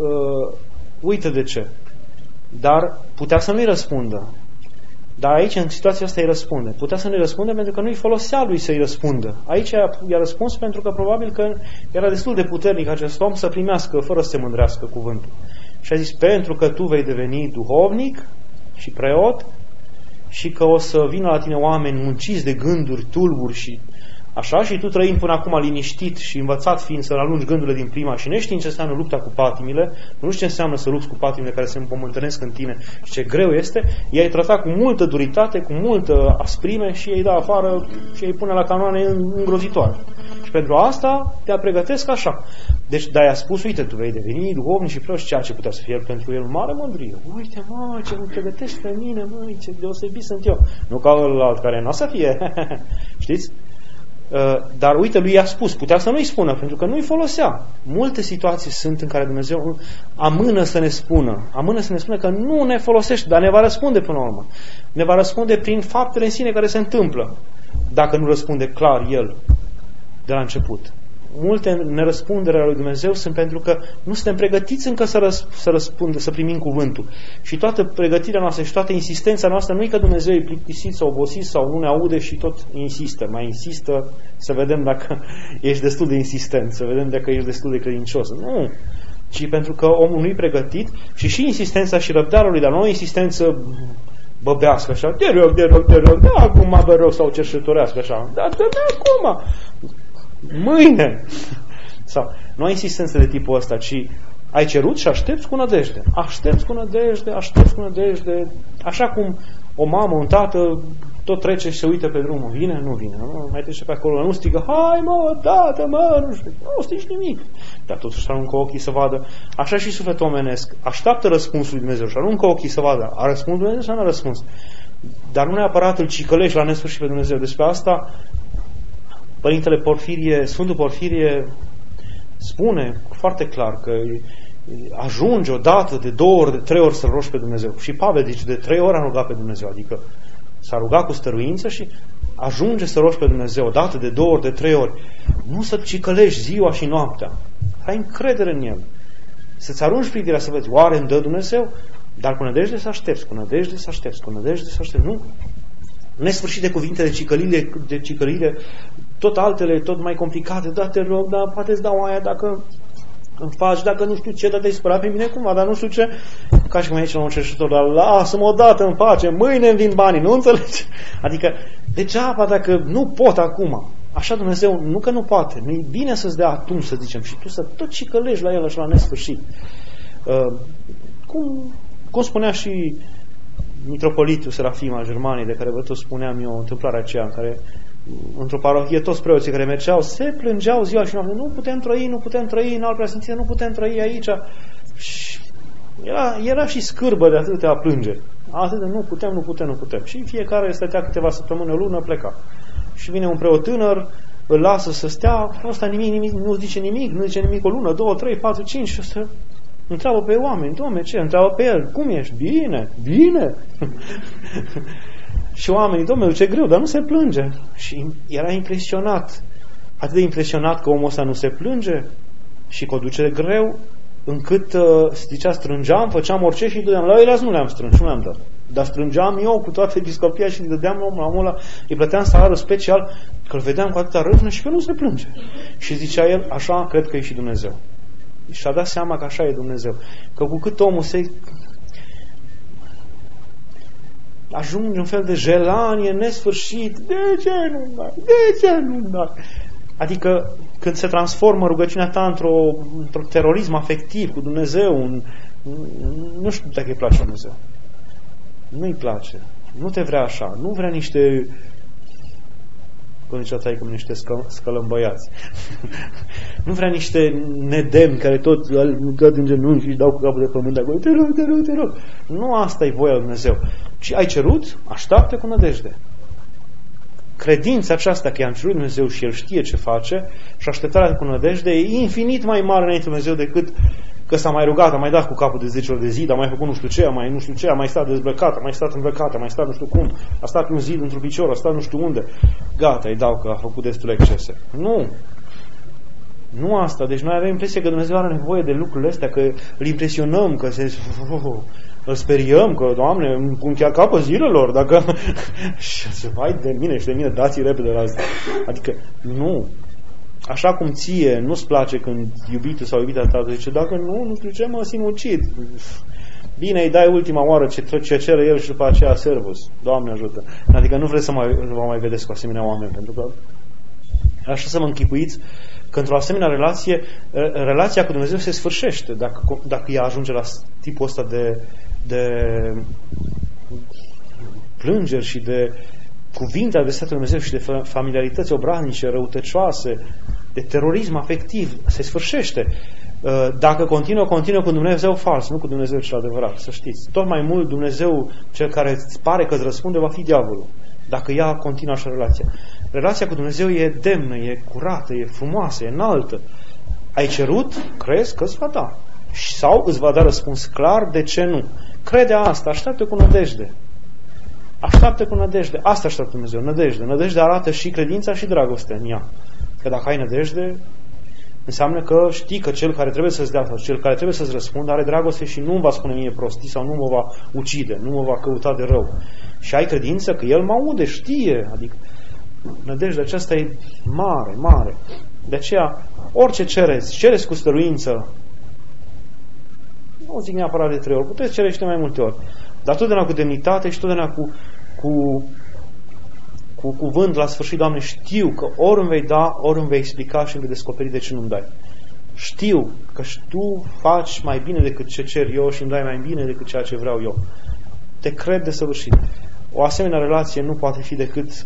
uite de ce. Dar putea să nu-i răspundă. Dar aici, în situația asta, îi răspunde. Putea să nu-i răspunde pentru că nu-i folosea lui să-i răspundă. Aici i-a răspuns pentru că probabil că era destul de puternic acest om să primească, fără să se mândrească cuvântul. Și a zis, pentru că tu vei deveni duhovnic și preot și că o să vină la tine oameni munciți de gânduri, tulburi și așa, și tu trăind până acum liniștit și învățat fiind să alungi gândurile din prima și neștiind ce înseamnă lupta cu patimile, nu știu ce înseamnă să lupți cu patimile care se împământănesc în tine și ce greu este, i-ai tratat cu multă duritate, cu multă asprime și i-ai dat afară și i-ai pune la canoane îngrozitoare. Și pentru asta te pregătesc așa. Deci, dar i-a spus, uite, tu vei deveni duhovnic și preot, ceea ce putea să fie pentru el mare mândrie. Uite, mă, ce mă pregătești pe mine, mă, ce deosebit sunt eu. Nu ca ălalt care nu o să fie. Știți? Dar uite, lui i-a spus, putea să nu-i spună, pentru că nu-i folosea. Multe situații sunt în care Dumnezeu amână să ne spună că nu ne folosește, dar ne va răspunde până la urmă. Ne va răspunde prin faptele în sine care se întâmplă, dacă nu răspunde clar El de la început. Multe nerăspundere a lui Dumnezeu sunt pentru că nu suntem pregătiți încă să răspundă, să primim cuvântul. Și toată pregătirea noastră și toată insistența noastră nu e că Dumnezeu e plictisit sau obosit sau nu ne aude și tot mai insistă să vedem dacă ești destul de insistent, să vedem dacă ești destul de credincios. Nu, ci pentru că omul nu e pregătit și insistența și răbdarea lui, dar nu o insistență băbească așa, de rog, da, acum mă rog, sau cerșetorească așa, da, acum, mâine. Sau, nu ai insistență de tipul ăsta, ci ai cerut și aștepți cu nădejde. Aștepți cu nădejde, așa cum o mamă, un tată tot trece și se uită pe drumul. Vine? Nu vine. Nu mai trece pe acolo, nu strigă, hai mă, tată, mă, nu știu. Nu strigi nimic. Dar totuși aruncă ochii să vadă. Așa și sufletul omenesc. Așteaptă răspunsul lui Dumnezeu și aruncă ochii să vadă. A răspuns Dumnezeu sau nu a răspuns? Dar nu neapărat îl cicălești la nesfârșit pe Dumnezeu. Despre asta Părintele Porfirie, Sfântul Porfirie spune foarte clar că ajunge o dată, de 2 ori, de 3 ori să-L rogi pe Dumnezeu. Și Pavel zice, de 3 ori a rugat pe Dumnezeu, adică s-a rugat cu stăruință și ajunge să rogi pe Dumnezeu o dată, de 2 ori, de 3 ori. Nu să cicălești ziua și noaptea. Ai încredere în El. Să-ți arunci privirea să vezi, oare îmi dă Dumnezeu? Dar cu nădejde să aștepți, cu nădejde să aștepți, cu nădejde să aștepți. Nu? Nesfârșit de cuvinte de cicălire, tot altele, tot mai complicate. Da, te rog, dar poate îți dau aia dacă îmi faci, dacă nu știu ce, dar te-ai spărat pe mine cumva, dar nu știu ce. Ca și cum aici la un cerșitor, dar lasă-mă odată în pace, mâine îmi vin banii, nu înțelegi? Adică, degeaba dacă nu pot acum. Așa Dumnezeu, nu că nu poate, nu e bine să-ți dea atunci, să zicem, și tu să tot cicălești la El așa la nesfârșit. Cum spunea și mitropolitul Serafim al Germaniei, de care vă tot spuneam eu, întâmplarea aceea în care într-o parohie toți preoții care mergeau se plângeau ziua și noapte, nu putem trăi în alt preasfințire, nu putem trăi aici. Și era și scârbă de atâtea plângeri. Atât de nu putem. Și fiecare stătea câteva săptămâni, o lună, pleca. Și vine un preot tânăr, îl lasă să stea, ăsta nimic, nu zice nimic o lună, 2, 3, 4, 5 și ăsta întreabă pe oameni, Doamne, ce? Întreabă pe el, cum ești? Bine. Și oamenii, Doamne, ce greu, dar nu se plânge. Și era impresionat, atât de impresionat că omul ăsta nu se plânge și că o duce greu, încât, zicea, strângeam, făceam orice și îi dădeam. La ei nu le-am strâns, nu le-am dat. Dar strângeam eu cu toată episcopia și îi dădeam omul ăla, îi plăteam salariul special, că îl vedeam cu atâta râvnă și că nu se plânge. Și zicea el, așa cred că e și Dumnezeu. Și-a dat seama că așa e Dumnezeu. Că cu cât omul se ajunge un fel de jelanie nesfârșit, de ce nu dai? Adică când se transformă rugăciunea ta într-un terorism afectiv cu Dumnezeu, nu știu dacă îi place Dumnezeu. Nu-i place. Nu te vrea așa. Nu vrea niște, cum zicea taică-mi, niște scălămbăiați. Nu vrea niște nedemni care tot cad în genunchi și își dau cu capul de pământ de acolo. Te rog. Nu asta e voia lui Dumnezeu. Ci ai cerut, așteaptă cu nădejde. Credința aceasta că i-am cerut Dumnezeu și El știe ce face și așteptarea cu nădejde e infinit mai mare înainte Dumnezeu decât că s-a mai rugat, a mai dat cu capul de 10 ori de zi, a mai făcut nu știu ce, a mai stat dezbrăcat, a mai stat îmbrăcat, a mai stat nu știu cum, a stat pe un zid într-un picior, a stat nu știu unde. Gata, îi dau că a făcut destule excese. Nu asta. Deci noi avem impresia că Dumnezeu are nevoie de lucrurile astea, că îl impresionăm, că îl speriem, că, Doamne, cum chiar capă zilelor, dacă și se vai de mine și de mine, dați-i repede la asta. Adică, nu. Așa cum ție nu-ți place când iubitul sau iubita ta zice, dacă nu știu ce, mă sinucid. Bine, îi dai ultima oară ce cere el și după aceea servus. Doamne ajută. Adică nu vreți să vă mai vedeți cu asemenea oameni, pentru că așa să mă închipuiți că într-o asemenea relație, relația cu Dumnezeu se sfârșește dacă ea ajunge la tipul ăsta de plângeri și de cuvinte adresate lui Dumnezeu și de familiarități obraznice, răutăcioase, de terorism afectiv, se sfârșește. Dacă continuă cu Dumnezeu fals, nu cu Dumnezeu cel adevărat, să știți. Tot mai mult Dumnezeu, cel care îți pare că îți răspunde, va fi diavolul. Dacă ea continuă așa relația. Relația cu Dumnezeu e demnă, e curată, e frumoasă, e înaltă. Ai cerut, crezi că îți va da. Sau îți va da răspuns clar de ce nu. Crede asta, așteaptă cu nădejde. Așteaptă cu nădejde. Asta așteaptă Dumnezeu, nădejde. Nădejde arată și credința și dragostea în ea. Că dacă ai nădejde, înseamnă că știi că cel care trebuie să-ți dea sau cel care trebuie să-ți răspundă are dragoste și nu va spune mie prostii sau nu mă va ucide, nu mă va căuta de rău. Și ai credință că El mă aude, știe. Adică nădejdea aceasta e mare, mare. De aceea, orice cereți cu stăruință. Nu zic neapărat de 3 ori, puteți cere și de mai multe ori. Dar totdeauna cu demnitate și totdeauna cu cuvânt la sfârșit, Doamne, știu că ori îmi vei da, ori îmi vei explica și îmi vei descoperi de ce nu-mi dai. Știu că Tu faci mai bine decât ce cer eu și îmi dai mai bine decât ceea ce vreau eu. Te cred de săvârșit. O asemenea relație nu poate fi decât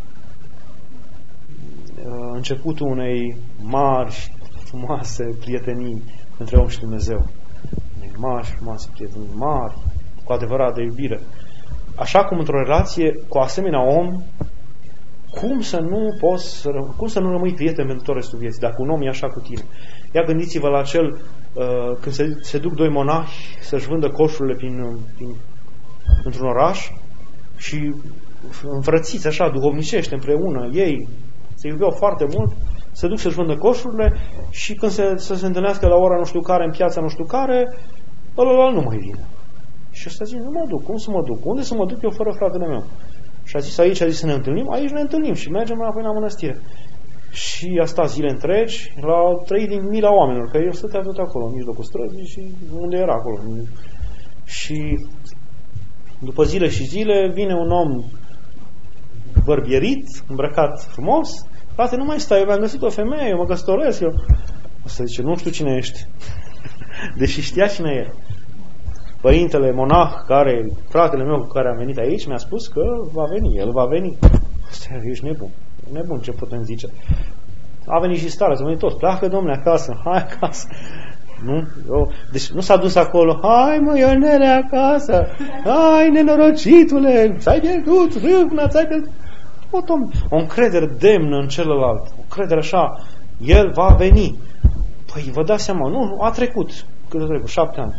începutul unei mari, frumoase prietenii între om și Dumnezeu. Unei mari, frumoase prietenii, mari, cu adevărat de iubire. Așa cum într-o relație cu asemenea om, cum să nu rămâi prieten pentru tot restul vieții, dacă un om e așa cu tine? Ia gândiți-vă la cel când se duc doi monahi să-și vândă coșurile într-un oraș și înfrățiți așa, duhovnicește împreună, ei se iubeau foarte mult, se duc să-și vândă coșurile și când se întâlnească la ora nu știu care, în piața nu știu care, ăla nu mai vine. Și ăsta zice, nu mă duc, cum să mă duc? Unde să mă duc eu fără fratele meu? Și a zis, aici să ne întâlnim, aici ne întâlnim și mergem înapoi la mănăstire. Și a stat zile întregi, l-au trăit din mila oamenilor, că el stătea tot acolo, în mijlocul străzii și unde era acolo. Și după zile și zile vine un om bărbierit, îmbrăcat frumos, frate, nu mai stai, eu mi-am găsit o femeie, eu mă căsătoresc, eu. Asta zice, nu știu cine ești. Deși știa cine e. Părintele monah, fratele meu cu care am venit aici, mi-a spus că va veni, el va veni. Asta, ești nebun. Nebun, ce putem zice. A venit și starea, s-a venit toți, pleacă domnule acasă, hai acasă. Nu? Deci nu s-a dus acolo, hai mă, Ionele acasă, hai nenorocitule, ți-ai pierdut râvna, ți-ai pierdut. O încredere demnă în celălalt, o încredere așa, el va veni. Păi vă dați seama, nu, a trecut, cât a trecut, 7 ani.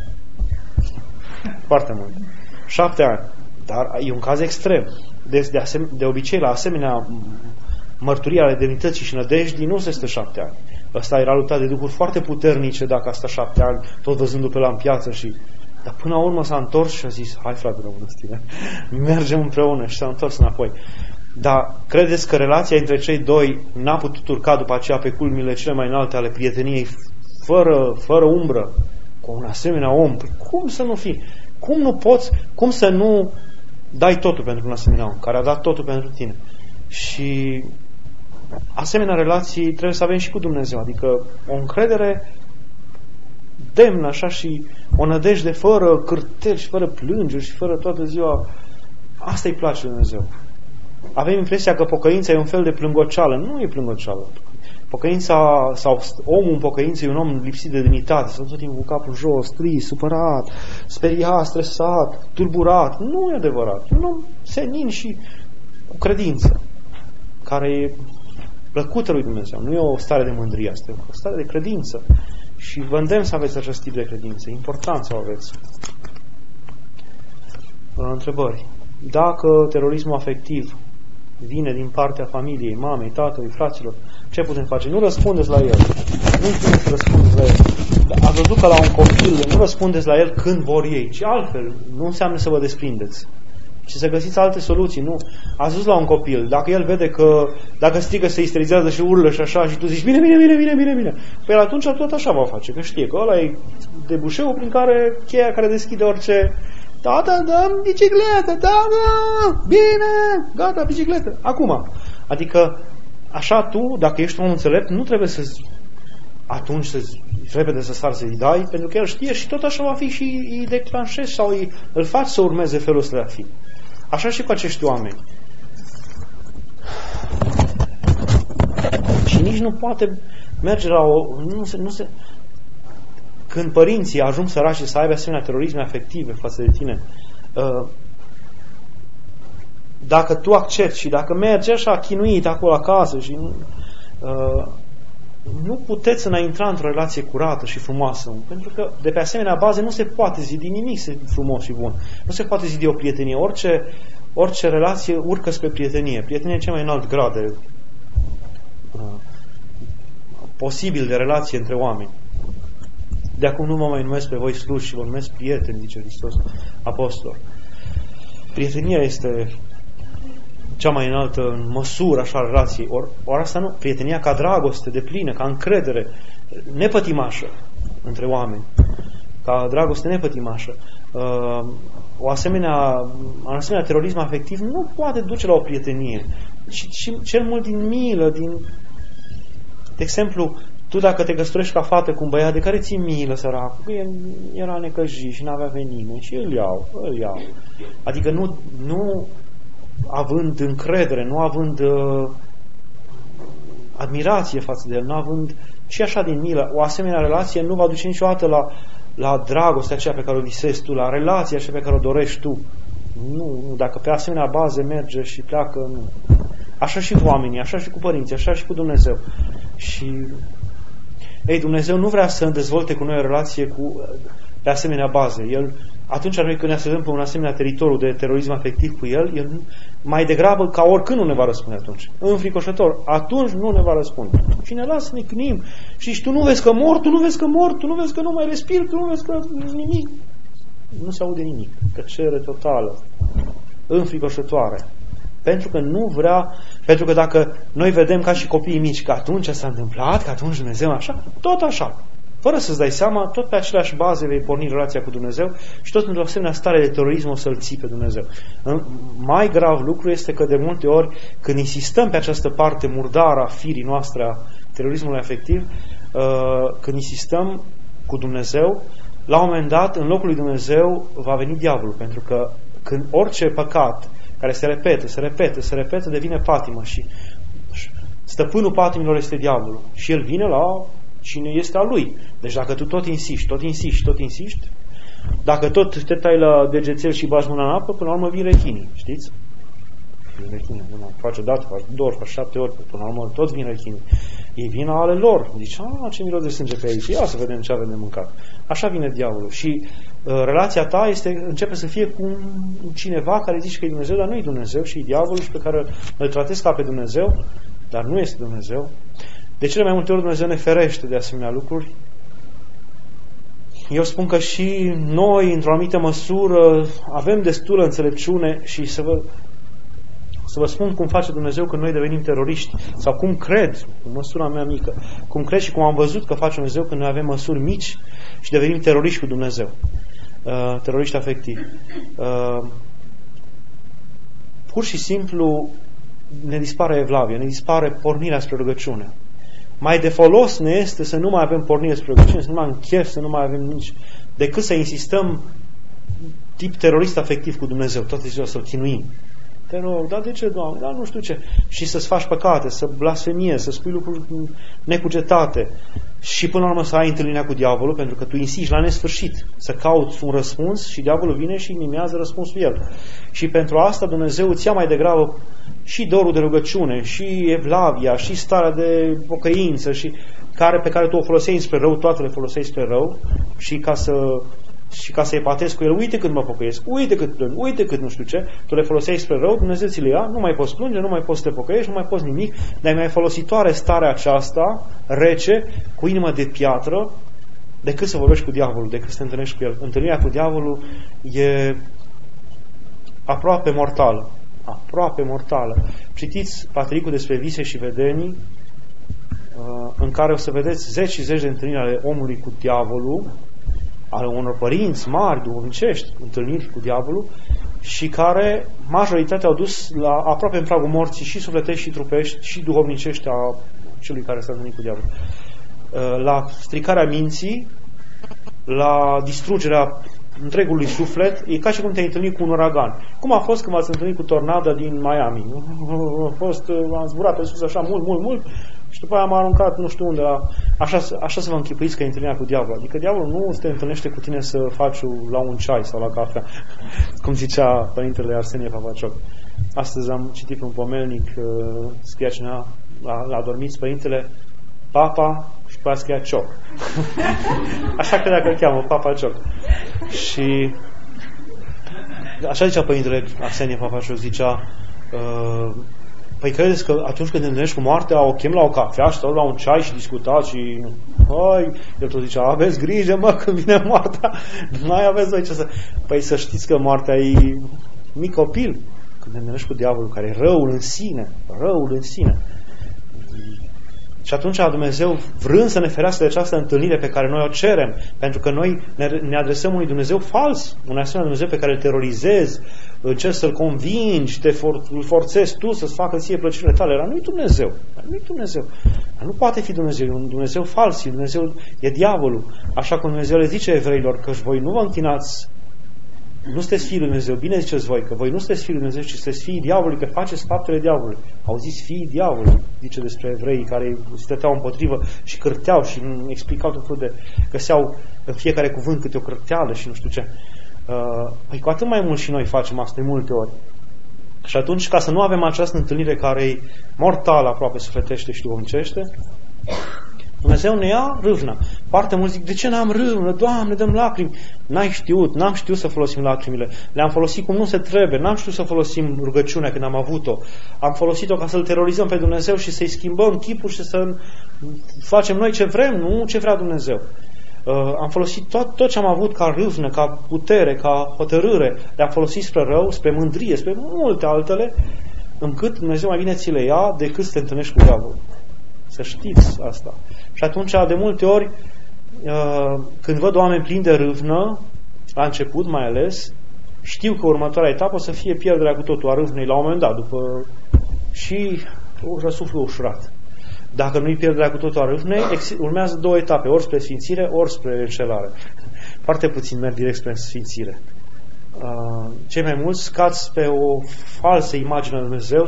Foarte mult. 7 ani. Dar e un caz extrem. De obicei, la asemenea mărturii ale demnității și nădejdii, nu se stă 7 ani. Ăsta era luptat de duhuri foarte puternice dacă a stat 7 ani, tot văzându-l pe la în piață și... Dar până la urmă s-a întors și a zis, hai frate la mănăstire, mergem împreună și s-a întors înapoi. Dar credeți că relația între cei doi n-a putut urca după aceea pe culmile cele mai înalte ale prieteniei fără umbră cu un asemenea om? Păi cum să nu fii? Cum nu poți? Cum să nu dai totul pentru un asemenea om care a dat totul pentru tine? Și asemenea relații trebuie să avem și cu Dumnezeu, adică o încredere demnă așa și o nădejde fără cârteli și fără plângeri și fără toată ziua. Asta îi place lui Dumnezeu. Avem impresia că pocăința e un fel de plângoceală. Nu e plângoceală. Pocăința sau omul în pocăință e un om lipsit de demnitate, sau tot timpul cu capul jos, trist, supărat, speriat, stresat, tulburat. Nu e adevărat. E un om senin și cu credință, care e plăcută lui Dumnezeu. Nu e o stare de mândrie, asta e o stare de credință. Și vă îndemn să aveți acest tip de credință. E important să o aveți. Întrebări. Dacă terorismul afectiv vine din partea familiei, mamei, tatălui, fraților, ce putem face? Nu răspundeți la el. Nu puteți să răspundeți la el. Ați văzut că la un copil nu răspundeți la el când vor ei, ci altfel. Nu înseamnă să vă desprindeți, ci să găsiți alte soluții. Nu. Ați văzut la un copil, dacă el vede că, dacă strigă, se isterizează și urlă și așa, și tu zici, bine, păi atunci tot așa va face, că știe că ăla e debușeul prin care, cheia care deschide orice. Tata, dăm bicicletă, da, bine, gata, bicicletă, acum. Adică, așa tu, dacă ești un om înțelept, nu trebuie să atunci repede să sari să-i dai, pentru că el știe și tot așa va fi și îi declanșezi sau îl faci să urmeze felul ăsta de a fi. Așa și cu acești oameni. Și nici nu poate merge la o... Când părinții ajung săraci să aibă asemenea terorisme afective față de tine, dacă tu accepti și dacă mergi așa chinuit acolo acasă și nu puteți intra într-o relație curată și frumoasă, pentru că de pe asemenea baze nu se poate zidi nimic frumos și bun. Nu se poate zidi o prietenie. Orice relație urcă spre prietenie. Prietenia e cel mai înalt grad posibil de relație între oameni. De acum nu mă mai numesc pe voi sluși și vă numesc prieteni, zice Hristos apostol. Prietenia este cea mai înaltă măsură așa relației. Ori asta nu, prietenia ca dragoste deplină, ca încredere nepătimașă între oameni, ca dragoste nepătimașă. Un asemenea terorism afectiv nu poate duce la o prietenie, și cel mult din milă, de exemplu, tu dacă te căsătorești ca fată cu un băiat de care ții milă, săracul, era necăjit și n-avea pe nimeni și îl iau. Adică nu având încredere, nu având admirație față de el, nu având și așa din milă, o asemenea relație nu va duce niciodată la dragostea aceea pe care o visezi tu, la relația aceea pe care o dorești tu. Nu, dacă pe asemenea baze merge și pleacă, nu. Așa și cu oamenii, așa și cu părinții, așa și cu Dumnezeu. Și Ei, Dumnezeu nu vrea să dezvolte cu noi o relație pe asemenea baze. Atunci noi când ne asumăm pe un asemenea teritoriu de terorism afectiv cu El mai degrabă ca oricând nu ne va răspunde atunci. Înfricoșător. Atunci nu ne va răspunde. Și ne lasă să ne cânim. Și tu nu vezi că mor, tu nu vezi că mor, tu nu vezi că nu mai respiri, tu nu vezi că nimic. Nu se aude nimic. Tăcere totală. Înfricoșătoare. Pentru că nu vrea, pentru că dacă noi vedem ca și copiii mici că atunci s-a întâmplat, că atunci Dumnezeu așa, tot așa. Fără să-ți dai seama, tot pe aceleași baze vei porni relația cu Dumnezeu și tot într-o asemenea stare de terorism o să-L ții pe Dumnezeu. Mai grav lucru este că de multe ori, când insistăm pe această parte murdară a firii noastre, a terorismului afectiv, când insistăm cu Dumnezeu, la un moment dat, în locul lui Dumnezeu, va veni diavolul. Pentru că când orice păcat care se repetă, devine patimă și stăpânul patimilor este diavolul. Și el vine la cine este al lui. Deci dacă tu tot insiști, dacă tot te tai la degețel și bagi mâna în apă, până la urmă vin rechinii, știți? Vin rechinii, face odată, face două ori, face 7 ori, până la urmă toți vin rechinii. Ei vin ale lor. Zice, ce miros de sânge pe aici, ia să vedem ce avem de mâncat. Așa vine diavolul. Și relația ta începe să fie cu cineva care zice că e Dumnezeu, dar nu e Dumnezeu și e diavolul și pe care îl tratezi ca pe Dumnezeu, dar nu este Dumnezeu. De cele mai multe ori Dumnezeu ne ferește de asemenea lucruri. Eu spun că și noi, într-o anumită măsură, avem destulă înțelepciune și să vă spun cum face Dumnezeu când noi devenim teroriști sau cum cred, în măsura mea mică, cum cred și cum am văzut că face Dumnezeu când noi avem măsuri mici și devenim teroriști cu Dumnezeu. Teroriști afectivi. Pur și simplu ne dispare evlavia, ne dispare pornirea spre rugăciune. Mai de folos ne este să nu mai avem pornire spre rugăciune, să nu mai avem chef, să nu mai avem nici, decât să insistăm tip terorist afectiv cu Dumnezeu, toate ziua să-L chinuim. Te rog, dar de ce, Doamne? Dar nu știu ce. Și să-ți faci păcate, să blasfemie, să spui lucruri necugetate. Și până la urmă să ai întâlnirea cu diavolul, pentru că tu insisti la nesfârșit să cauți un răspuns și diavolul vine și mimează răspunsul el. Și pentru asta Dumnezeu îți ia mai degrabă și dorul de rugăciune, și evlavia, și starea de pocăință, pe care tu o foloseai spre rău, toate le foloseai spre rău, și ca să epatezi cu el, uite cât mă pocăiesc, uite cât plâng, uite cât nu știu ce, tu le foloseai spre rău, Dumnezeu ți le ia, nu mai poți plânge, nu mai poți să te pocăiești, nu mai poți nimic, dar e mai folositoare starea aceasta, rece, cu inimă de piatră, decât să vorbești cu diavolul, decât să te întâlnești cu el. Întâlnirea cu diavolul e aproape mortală. Aproape mortală. Citiți Patricul despre vise și vedenii, în care o să vedeți zeci și zeci de întâlniri ale omului cu diavolul, ale unor părinți mari, duhovnicești, întâlniri cu diavolul, și care majoritatea au dus la aproape în pragul morții și sufletești și trupești și duhovnicești a celui care s-a întâlnit cu diavolul. La stricarea minții, la distrugerea întregului suflet, e ca și cum te-ai întâlnit cu un uragan. Cum a fost când v-ați întâlnit cu tornada din Miami? Am zburat pe sus așa mult și după aia m-a aruncat nu știu unde. Așa să vă închipuiți că e întâlnirea cu diavolul. Adică diavolul nu se întâlnește cu tine să faci la un ceai sau la cafea, cum zicea părintele Arsenie Papacioc. Astăzi am citit un pomelnic, scria cineva, l-a dormit părintele Papa și pe scria Cioc. Așa credea că îl cheamă, Papa Cioc. Și așa zicea părintele Arsenie Papacioc, zicea, păi credeți că atunci când te întâlnești cu moartea, o chem la o cafea și stau la un ceai și discutați și el tot zicea, aveți grijă, mă, când vine moartea, nu mai aveți voi ce să... Păi să știți că moartea e mic copil. Când te întâlnești cu diavolul, care e răul în sine. Și atunci Dumnezeu, vrând să ne ferească de această întâlnire pe care noi o cerem, pentru că noi ne adresăm unui Dumnezeu fals, un asemenea Dumnezeu pe care îl terorizezi, încerci să-l convingi, îl forțezi tu să-ți facă ție plăcerile tale, dar nu-i Dumnezeu. Dar nu poate fi Dumnezeu, e un Dumnezeu fals, e diavolul. Așa cum Dumnezeu le zice evreilor, că voi nu vă închinați, nu sunteți fiii lui Dumnezeu, bine ziceți voi, că voi nu sunteți fiii lui Dumnezeu, ci sunteți fiii diavolului, că faceți faptele diavolului. Au zis fiii diavolului, zice despre evrei care stăteau împotrivă și cârteau și explicau tot felul de, găseau în fiecare cuvânt câte o cârteală și nu știu ce. Păi cu atât mai mult și noi facem asta de multe ori. Și atunci, ca să nu avem această întâlnire care e mortală aproape sufletește și duhovnicește, Dumnezeu ne ia râvna. Foarte mulți zic, de ce n-am râvnă? Doamne, dăm lacrimi. N-am știut să folosim lacrimile. Le-am folosit cum nu se trebuie. N-am știut să folosim rugăciunea când am avut-o. Am folosit-o ca să-L terorizăm pe Dumnezeu și să-i schimbăm chipul și să facem noi ce vrem, nu ce vrea Dumnezeu. Am folosit tot ce am avut ca râvnă, ca putere, ca hotărâre. Le-am folosit spre rău, spre mândrie, spre multe altele, încât Dumnezeu mai bine ți le ia decât să te întâlnești cu diavolul. Să știți asta. Și atunci, de multe ori, când văd oameni plini de râvnă, la început mai ales, știu că următoarea etapă o să fie pierderea cu totul a râvnei la un moment dat, și răsuflu ușurat. Dacă nu-i pierderea cu totul a râvnei, urmează două etape, ori spre sfințire, ori spre înșelare. Foarte puțin merg direct spre sfințire. Cei mai mulți cați pe o falsă imagine de Dumnezeu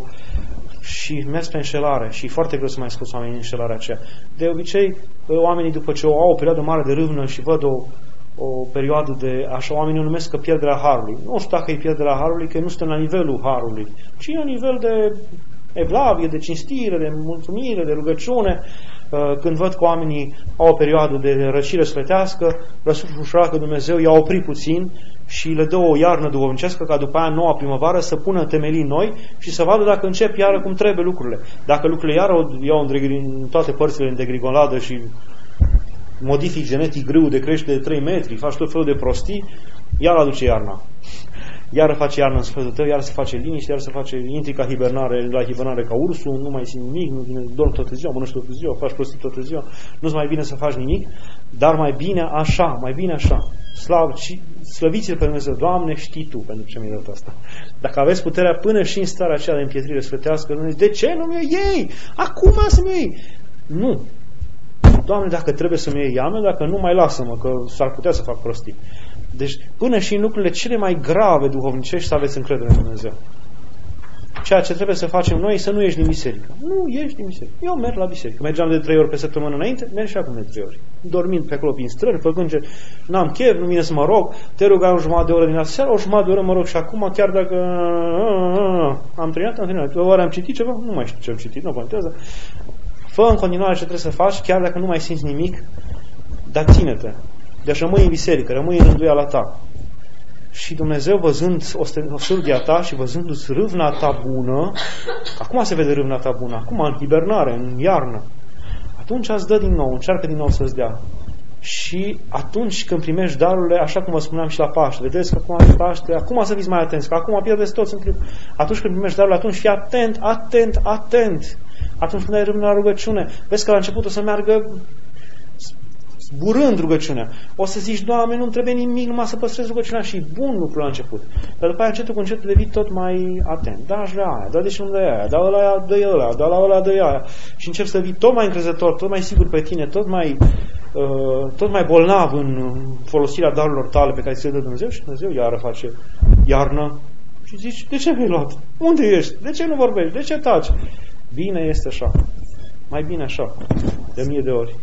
și merg pe înșelare. Și e foarte greu să mai scoți oamenii în înșelarea aceea. De obicei, oamenii după ce au o perioadă mare de râvnă și văd o perioadă de, așa, oamenii o numesc că pierderea harului. Nu știu dacă e pierderea harului, că nu suntem la nivelul harului, ci la nivel de evlavie, de cinstire, de mulțumire, de rugăciune. Când văd că oamenii au o perioadă de răcire sfătească, răsuflu ușurat că Dumnezeu i-a oprit puțin și le dă o iarnă duhovnicească ca după aia noua primăvară să pună temelii noi și să vadă dacă încep iară cum trebuie lucrurile. Dacă lucrurile iară iau în toate părțile în degrigoladă și modifici genetic grâu de crește de 3 metri, faci tot felul de prostii, iar aduce iarna. Iar face iarnă în sfătul tău, iar se face liniște, iar se face, intri ca la hibernare ca ursul, nu mai simți nimic, nu vine, dormi toată ziua, mănânci toată ziua, faci prostii toată ziua, nu-ți mai bine să faci nimic, dar mai bine așa. Slăviți-L pe Dumnezeu, Doamne, știi Tu pentru ce mi-ai dat asta. Dacă aveți puterea până și în starea aceea de împietrire sfătească, de ce nu mi-o iei? Acum să-mi iei! Nu! Doamne, dacă trebuie să-mi iei, ia-mă, dacă nu, mai lasă-mă, că s-ar putea să fac prostii. Deci, până și în lucrurile cele mai grave duhovnicești să aveți încredere în Dumnezeu. Ceea ce trebuie să facem noi e să nu ieși din biserică. Nu ieși din biserică. Eu merg la biserică. Mergeam de 3 ori pe săptămână înainte, merg și acum de 3 ori. Dormind pe acolo prin strări, făcând ce n-am chef, nu vine să mă rog, te rugam o jumătate de oră din seară, o jumătate de oră mă rog și acum, chiar dacă am terminat. Oare am citit ceva? Nu mai știu ce am citit, nu contează. Fă în continuare ce trebuie să faci, chiar dacă nu mai simți nimic, dar ține-te. Deci rămâi în biserică, rămâi în rânduiala ta. Și Dumnezeu, văzând ostentosuria ta și văzându-ți râvna ta bună, acum se vede râvna ta bună, acum în hibernare, în iarnă, atunci îți dă din nou, încearcă din nou să-ți dea. Și atunci când primești darurile, așa cum vă spuneam și la Paște, vedeți că acum la Paște, acum să fiți mai atenți, că acum pierdeți toți în clip. Atunci când primești darurile, atunci fii atent. Atunci când ai râvnă la rugăciune, vezi că la început o să meargă zburând rugăciunea. O să zici, Doamne, nu-mi trebuie nimic, numai să păstrez rugăciunea și bun lucru la început. Dar după aia încetul cu încetul devii tot mai atent. Da, aș vrea aia, da, de ce nu dă aia, da, ăla dă ăla, da, la ăla dă aia. Și începi să vii tot mai încrezător, tot mai sigur pe tine, tot mai bolnav în folosirea darurilor tale pe care ți le dă Dumnezeu și Dumnezeu iară face iarnă. Și zici, de ce mi-ai luat? Unde ești? De ce nu vorbești? De ce taci? Bine este așa. Mai bine așa. De 1000 de ori.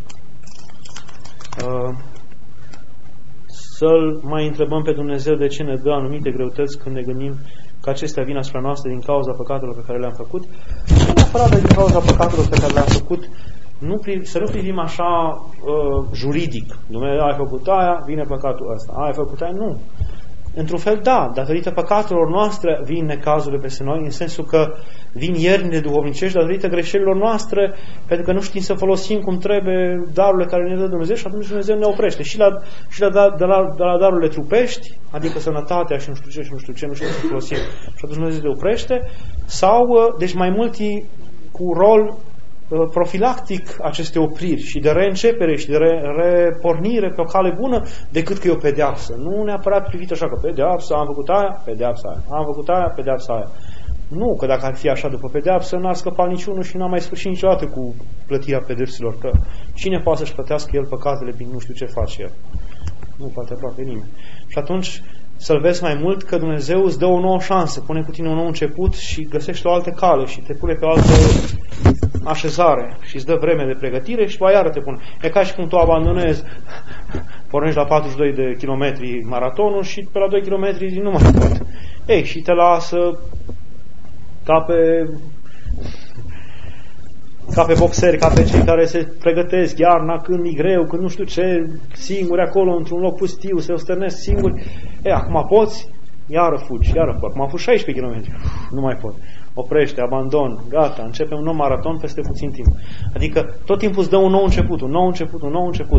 Să-L mai întrebăm pe Dumnezeu de ce ne dă anumite greutăți când ne gândim că acestea vin asupra noastră din cauza păcatelor pe care le-am făcut. Nu neapărat din cauza păcatelor pe care le-am făcut, să nu privim așa juridic. Dumnezeu, ai făcut aia, vine păcatul ăsta. Ai făcut aia, nu. Într-un fel, da, datorită păcatelor noastre vin necazurile peste noi, în sensul că vin iernile duhovnicești datorită greșelilor noastre, pentru că nu știm să folosim cum trebuie darurile care ne dă Dumnezeu și atunci Dumnezeu ne oprește. Și de la darurile trupești, adică sănătatea și nu știu ce, nu știu să folosim. Și atunci Dumnezeu ne oprește. Sau, deci mai mulți cu rol profilactic aceste opriri și de reîncepere și de repornire pe o cale bună decât că e o pedeapsă. Nu neapărat privit așa că pedeapsă, am făcut aia, pedeapsa aia. Am făcut aia, pedeapsa aia. Nu, că dacă ar fi așa după pedeapsă, n-ar scăpa niciunul și n-ar mai sfârși niciodată cu plătirea pedepsilor. Că cine poate să-și plătească el păcatele prin nu știu ce face el? Nu poate aproape nimeni. Și atunci să-L vezi mai mult că Dumnezeu îți dă o nouă șansă, pune cu tine un nou început și găsește o altă cale și te pune pe o altă așezare și îți dă vreme de pregătire și iară te pune. E ca și cum tu abandonezi, pornești la 42 de kilometri maratonul și pe la 2 kilometri nu mai poți. Ei, și te lasă ca pe ca pe boxeri, ca pe cei care se pregătesc iarna când e greu, când nu știu ce, singuri acolo, într-un loc pustiu, se osternesc singuri. Acum poți? Iară fugi, iară fug. Acum am fost 16 km. Nu mai pot. Oprește, abandon, gata, începem un nou maraton peste puțin timp. Adică tot timpul îți dă un nou început, un nou început, un nou început.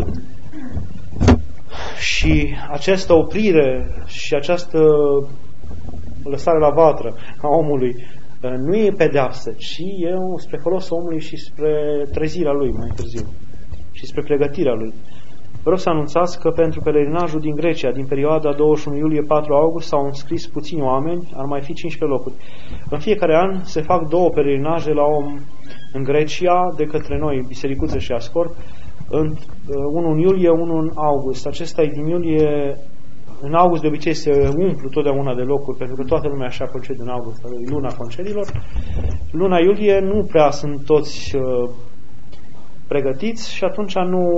Și această oprire și această lăsare la vatră a omului nu e pedeapsă, ci e spre folosul omului și spre trezirea lui mai târziu și spre pregătirea lui. Vreau să anunțați că pentru pelerinajul din Grecia, din perioada 21 iulie-4 august, s-au înscris puțini oameni, ar mai fi 15 locuri. În fiecare an se fac 2 pelerinaje în Grecia de către noi, Bisericuță și Ascort, unul în iulie, unul în august. Acesta e din iulie. În august de obicei se umplu totdeauna de locuri, pentru că toată lumea așa concediu în august, e luna concediilor. Luna iulie nu prea sunt toți pregătiți și atunci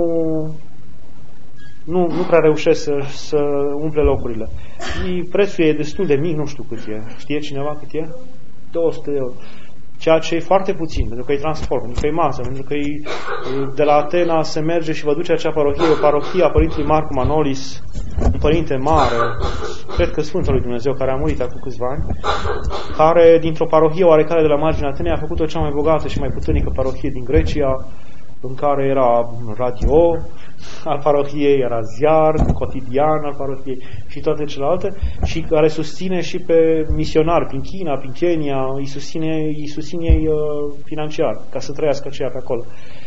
nu prea reușesc să umple locurile. Și prețul e destul de mic, nu știu cât e. Știe cineva cât e? 200 de euro. Ceea ce e foarte puțin, pentru că e transport, pentru că e masă, pentru că de la Atena se merge și vă duce acea parohie, o parohie a Părintelui Marcu Manolis, un părinte mare, cred că Sfântul lui Dumnezeu, care a murit acum câțiva ani, care dintr-o parohie oarecare de la marginea Atenei a făcut-o cea mai bogată și mai puternică parohie din Grecia, în care era radio al parohiei, era ziar cotidian al parohiei și toate celelalte, și care susține și pe misionari prin China, prin Kenya, îi susține financiar ca să trăiască aceia pe acolo.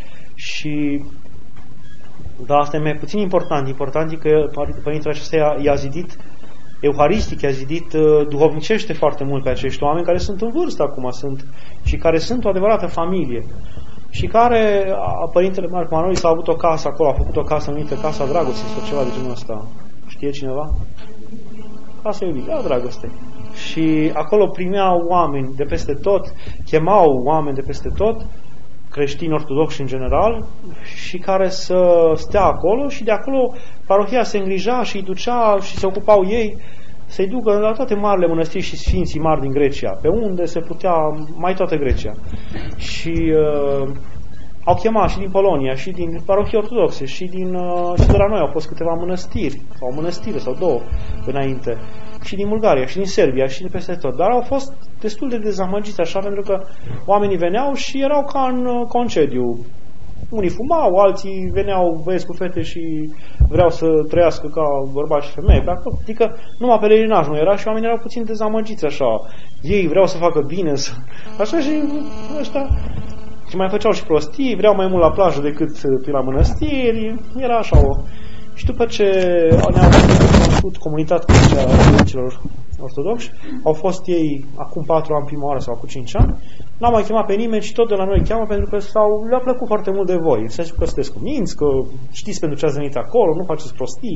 Și dar asta e mai puțin important. Important e că părintele acesta i-a zidit euharistic, i-a zidit duhovnicește foarte mult pe acești oameni care sunt în vârstă acum și care sunt o adevărată familie. Și care, părintele Marcu Manolis a avut o casă acolo, a făcut o casă numită Casa Dragostei sau ceva de genul ăsta. Știe cineva? Casa iubirii, dragoste. Și acolo primeau oameni de peste tot, chemau oameni de peste tot, creștini ortodoxi în general, și care să stea acolo, și de acolo parohia se îngrija și îi ducea și se ocupau ei să-i ducă la toate marile mănăstiri și sfinții mari din Grecia, pe unde se putea, mai toată Grecia. Și au chemat și din Polonia, și din parohii ortodoxe, și de la noi au fost câteva mănăstiri, sau o mănăstire, sau 2 înainte, și din Bulgaria, și din Serbia, și de peste tot. Dar au fost destul de dezamăgiți așa, pentru că oamenii veneau și erau ca în concediu. Unii fumau, alții veneau băieți cu fete și vreau să trăiască ca bărbați și femei. Adică numai pelerinaj nu era și oamenii erau puțin dezamăgiți așa. Ei vreau să facă bine, așa, și ăștia și mai făceau și prostii, vreau mai mult la plajă decât la mănăstiri. Era așa o... Și după ce ne-au făcut comunitatea celor ortodoxi, au fost ei acum 4 ani prima oară sau acum 5 ani, n-am mai chemat pe nimeni și tot de la noi cheamă pentru că le-a plăcut foarte mult de voi. În sensul că sunteți cuminți, că știți pentru ce ați venit acolo, nu faceți prostii.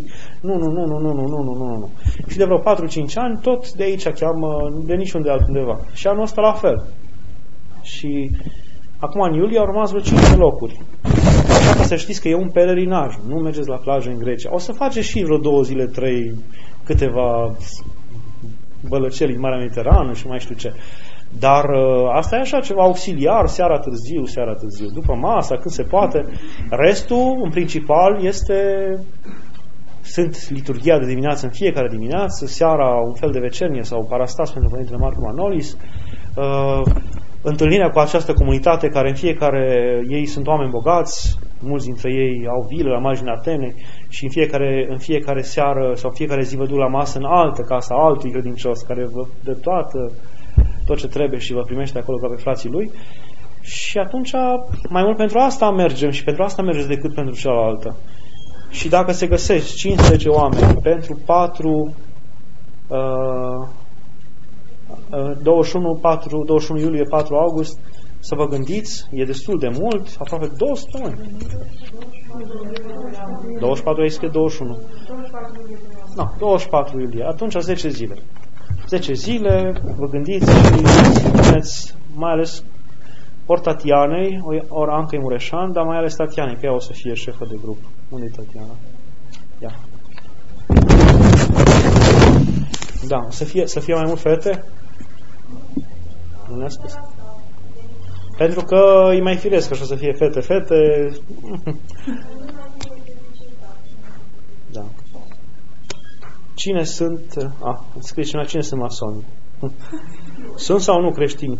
Nu. Și de vreo 4-5 ani tot de aici cheamă, de niciunde altundeva. Și anul ăsta la fel. Și acum în iulie au rămas vreo 5 locuri. Așa că să știți că e un pelerinaj. Nu mergeți la plajă în Grecia. O să faceți și vreo 2 zile, 3, câteva bălăceli în Marea Mediterană și mai știu ce. Dar asta e așa ceva auxiliar, seara târziu, după masa, când se poate. Restul, în principal, sunt liturghia de dimineață în fiecare dimineață, seara un fel de vecernie sau parastas pentru Părintele Marcu Manolis, întâlnirea cu această comunitate care în fiecare, ei sunt oameni bogați, mulți dintre ei au vile la marginea Atenei și în fiecare seară sau fiecare zi vă duc la masă în altă casă, altui credincios care vă dă tot ce trebuie și vă primește acolo ca pe frații lui. Și atunci, mai mult pentru asta mergem și pentru asta mergeți decât pentru cealaltă. Și dacă se găsesc 15 oameni pentru 21 iulie, 4 august, să vă gândiți, e destul de mult, aproape 200 oameni. 24 ai scris 21. 24 iulie, atunci 10 zile. 10 zile, vă gândiți și spuneți, mai ales ori Tatianei, ori Ancăi Mureșan, dar mai ales Tatianei, că ea o să fie șefă de grup. Unde e Tatiana? Ia. Da, să fie mai mult fete? Nu ne-a spus. Pentru că e mai firesc așa să fie fete. Da. Cine sunt... scrie cineva, cine sunt masoni? Sunt sau nu creștini?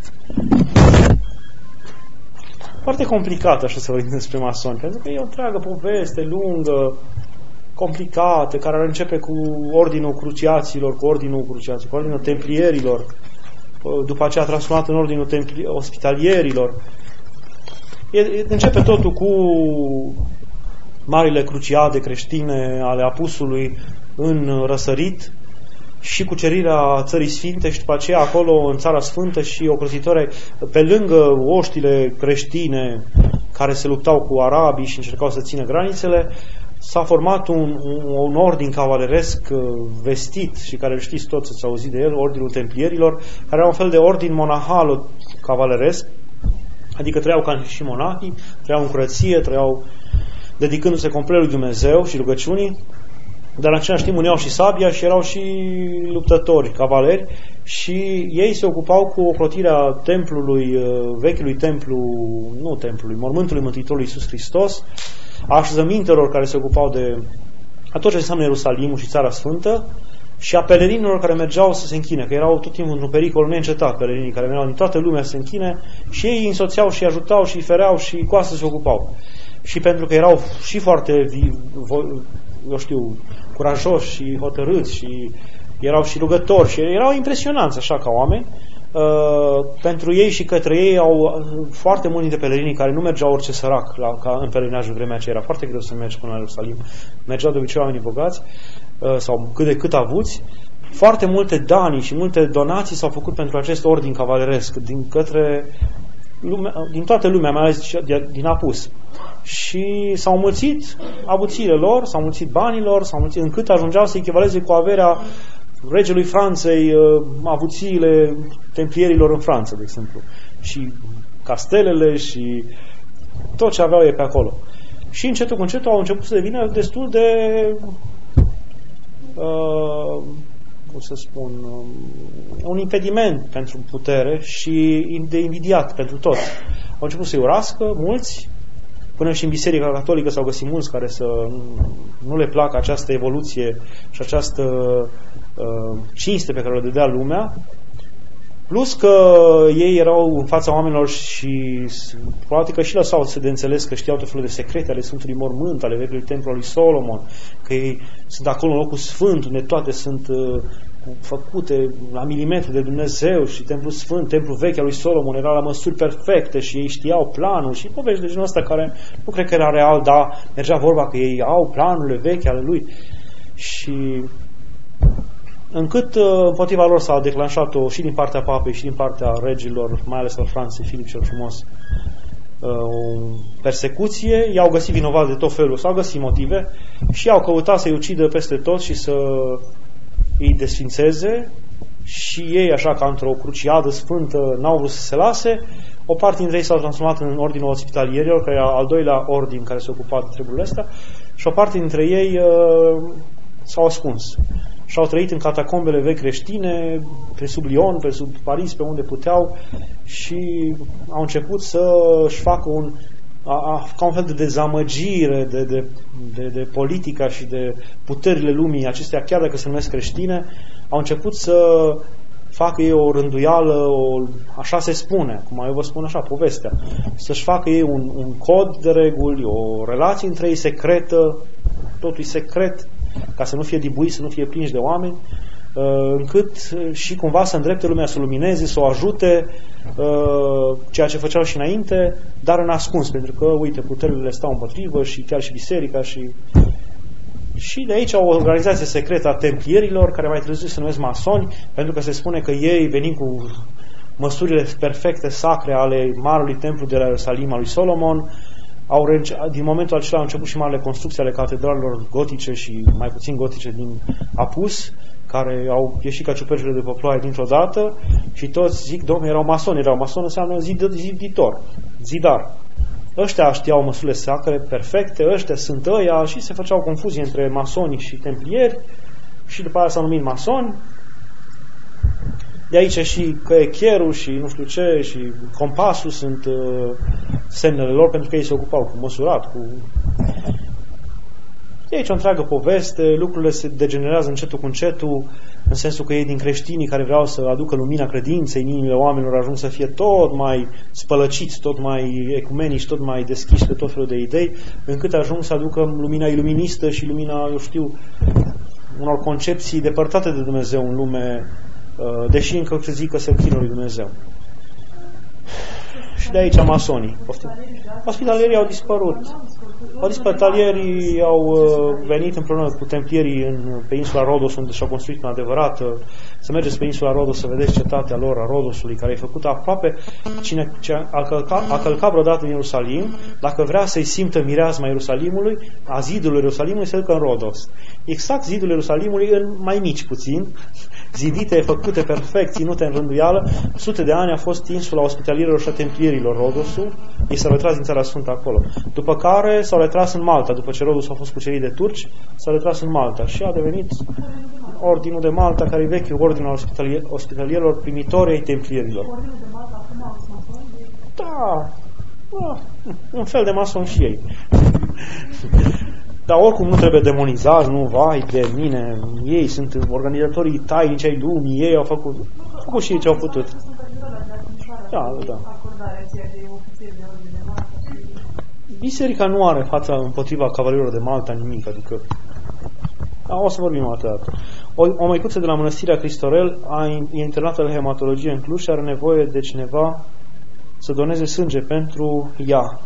Foarte complicat așa să vorbim despre masoni, pentru că e o întreagă poveste lungă, complicată, care începe cu ordinul cruciaților, cu ordinul templierilor, după aceea transformat în ordinul ospitalierilor. Începe totul cu marile cruciade creștine ale Apusului în răsărit și cucerirea Țării Sfinte și după aceea acolo în Țara Sfântă și ocrotitori pe lângă oștile creștine care se luptau cu arabii și încercau să țină granițele, s-a format un ordin cavaleresc vestit și care știți toți, ați auzit de el, ordinul templierilor, care era un fel de ordin monahal cavaleresc, adică trăiau ca și monahii, trăiau în curăție, trăiau dedicându-se complet lui Dumnezeu și rugăciunii, dar în același timp uneau și sabia și erau și luptători, cavaleri, și ei se ocupau cu ocrotirea templului, vechiului templu, nu templului, mormântului Mântuitorului Iisus Hristos, a așezămintelor care se ocupau de tot ce înseamnă Ierusalimul și Țara Sfântă și a pelerinilor care mergeau să se închine, că erau tot timpul într-un pericol neîncetat pelerinii care mergeau din toată lumea să se închine și ei îi însoțeau și îi ajutau și îi fereau și cu asta se ocupau. Și pentru că erau și foarte, curajoși și hotărâți și erau și rugători și erau impresionanți așa ca oameni, pentru ei și către ei au foarte mulți dintre pelerinii care nu mergeau orice sărac ca în pelerinajul vremea aceea. Era foarte greu să mergi până la Ierusalim. Mergeau de obicei oamenii bogați sau cât de cât avuți. Foarte multe danii și multe donații s-au făcut pentru acest ordin cavaleresc din toată lumea, mai ales din Apus. Și s-au mulțit avuțiile lor, s-au mulțit banilor, s-au mulțit încât ajungeau să echivaleze cu averea regelui Franței avuțiile templierilor în Franța, de exemplu. Și castelele și tot ce aveau ei pe acolo. Și încetul cu încetul au început să devină destul de cum să spun, un impediment pentru putere și de invidiat pentru toți. Au început să-i urască mulți, până și în Biserica Catolică s-au găsit mulți care să nu le placă această evoluție și această cinste pe care o dădea lumea, plus că ei erau în fața oamenilor și poate că și lăsau să de înțeles că știau tot felul de secrete ale Sfântului Mormânt, ale vechiului templu al lui Solomon, că ei sunt acolo în locul sfânt, unde toate sunt făcute la milimetru de Dumnezeu și templul sfânt, templul vechi al lui Solomon era la măsuri perfecte și ei știau planul și povești de genul ăsta care nu cred că era real, dar mergea vorba că ei au planurile vechi ale lui și încât împotriva lor s-a declanșat-o și din partea papei și din partea regilor, mai ales al Franței, Filip cel Frumos, o persecuție, i-au găsit vinovați de tot felul, s-au găsit motive și i-au căutat să-i ucidă peste tot și să îi desfințeze și ei, așa ca într-o cruciadă sfântă, n-au vrut să se lase. O parte dintre ei s-au transformat în ordinul ospitalierilor, care era al doilea ordin care se ocupa de treburile astea, și o parte dintre ei s-au ascuns și au trăit în catacombele vechi creștine, pe sub Lyon, pe sub Paris, pe unde puteau, și au început să-și facă ca un fel de dezamăgire de politica și de puterile lumii acestea, chiar dacă se numesc creștine, au început să facă ei o rânduială, așa se spune, cum eu vă spun așa, povestea, să-și facă ei un cod de reguli, o relație între ei secretă, totul e secret, ca să nu fie dibuiți, să nu fie prinși de oameni, încât și cumva să îndrepte lumea, să lumineze, să o ajute, ceea ce făceau și înainte, dar în ascuns, pentru că, uite, puterile le stau împotrivă și chiar și biserica și de aici o organizație secretă a templierilor, care mai târziu se numesc masoni, pentru că se spune că ei, venind cu măsurile perfecte, sacre ale marului templu de la Ierusalim al lui Solomon, din momentul acela au început și marile construcții ale catedralelor gotice și mai puțin gotice din Apus, care au ieșit ca ciupercile de pe ploaie dintr-o dată și toți zic, domnule, erau masoni. Mason înseamnă ziditor, zidar. Ăștia știau măsurile sacre perfecte, ăștia sunt ăia, și se făceau confuzie între masoni și templieri și după aia s-au numit masoni. De aici și cherul și nu știu ce și compasul sunt semnele lor, pentru că ei se ocupau cu măsurat, cu... De aici o întreagă poveste, lucrurile se degenerează încetul cu încetul, în sensul că ei din creștinii care vreau să aducă lumina credinței în inimile oamenilor ajung să fie tot mai spălăciți, tot mai ecumenici, tot mai deschiși pe tot felul de idei, încât ajung să aducă lumina iluministă și lumina, eu știu, unor concepții depărtate de Dumnezeu în lume, deși încă zic că se închină lui Dumnezeu. Și de aici masonii. Ospitalierii au dispărut. Ospitalierii au venit împreună cu templierii pe insula Rodos, unde și-au construit un adevărat. Să mergeți pe insula Rodos să vedeți cetatea lor, a Rodosului, care e făcută aproape. Cine a călcat vreodată în Ierusalim, dacă vrea să-i simtă mireasma Ierusalimului, a zidurilor Ierusalimului, se ducă în Rodos. Exact zidul Ierusalimului, în mai mici puțin, zidite, făcute perfect, ținute în rânduială. Sute de ani a fost insula ospitalierilor și a templierilor Rodosul. Ei s-au retras din Țara Sfântă acolo. După care s-au retras în Malta. După ce Rodosul a fost cucerit de turci, s-au retras în Malta. Și a devenit Ordinul de Malta, care e vechiul ordin al ospitalierilor primitori ai templierilor. Ordinul de Malta acum au masoni? Da, un fel de mason și ei. Dar oricum nu trebuie demonizat, nu, vai de mine, ei sunt organizatorii tainici ai lumii, ei au făcut și ei ce au putut. Da. Biserica nu are fața împotriva cavalerilor de Malta nimic, adică o să vorbim altă dată. O măicuță de la Mănăstirea Cristorel e internată la hematologie în Cluj și are nevoie de cineva să doneze sânge pentru ea.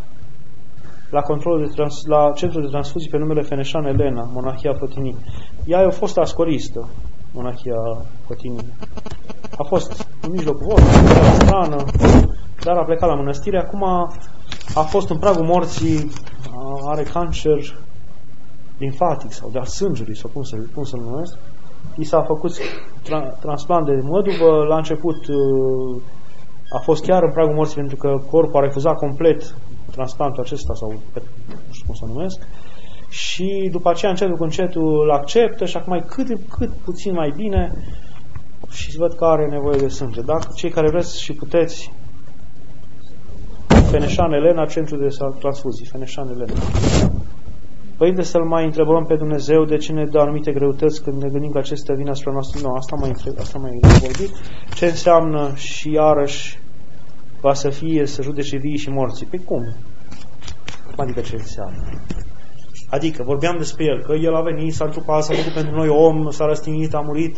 La centrul de transfuzii pe numele Feneșan Elena, monahia Fătinii. Ea a fost ascoristă, monahia Fătinii. A fost în mijlocul vostru, era strană, dar a plecat la mănăstire. Acum a fost în pragul morții, are cancer limfatic sau de al sângelui, sau cum să-l numesc. I s-a făcut transplant de măduvă. La început a fost chiar în pragul morții pentru că corpul a refuzat complet transplantul acesta, sau nu știu cum să numesc, și după aceea încetul cu încetul îl acceptă și acum cât puțin mai bine și văd că are nevoie de sânge. Dacă cei care vreți și puteți, Feneșan Elena, centru de transfuzii, Feneșan Elena. Părinte, să-L mai întrebăm pe Dumnezeu de ce ne dă anumite greutăți când ne gândim că acestea vin asupra noastră. Nu, asta mai vorbit. Ce înseamnă și iarăși va să fie să judece vii și morții? Pe cum? Adică ce înseamnă? Adică vorbeam despre El, că El a venit, s-a întrupat, s-a făcut pentru noi om, s-a răstignit, a murit,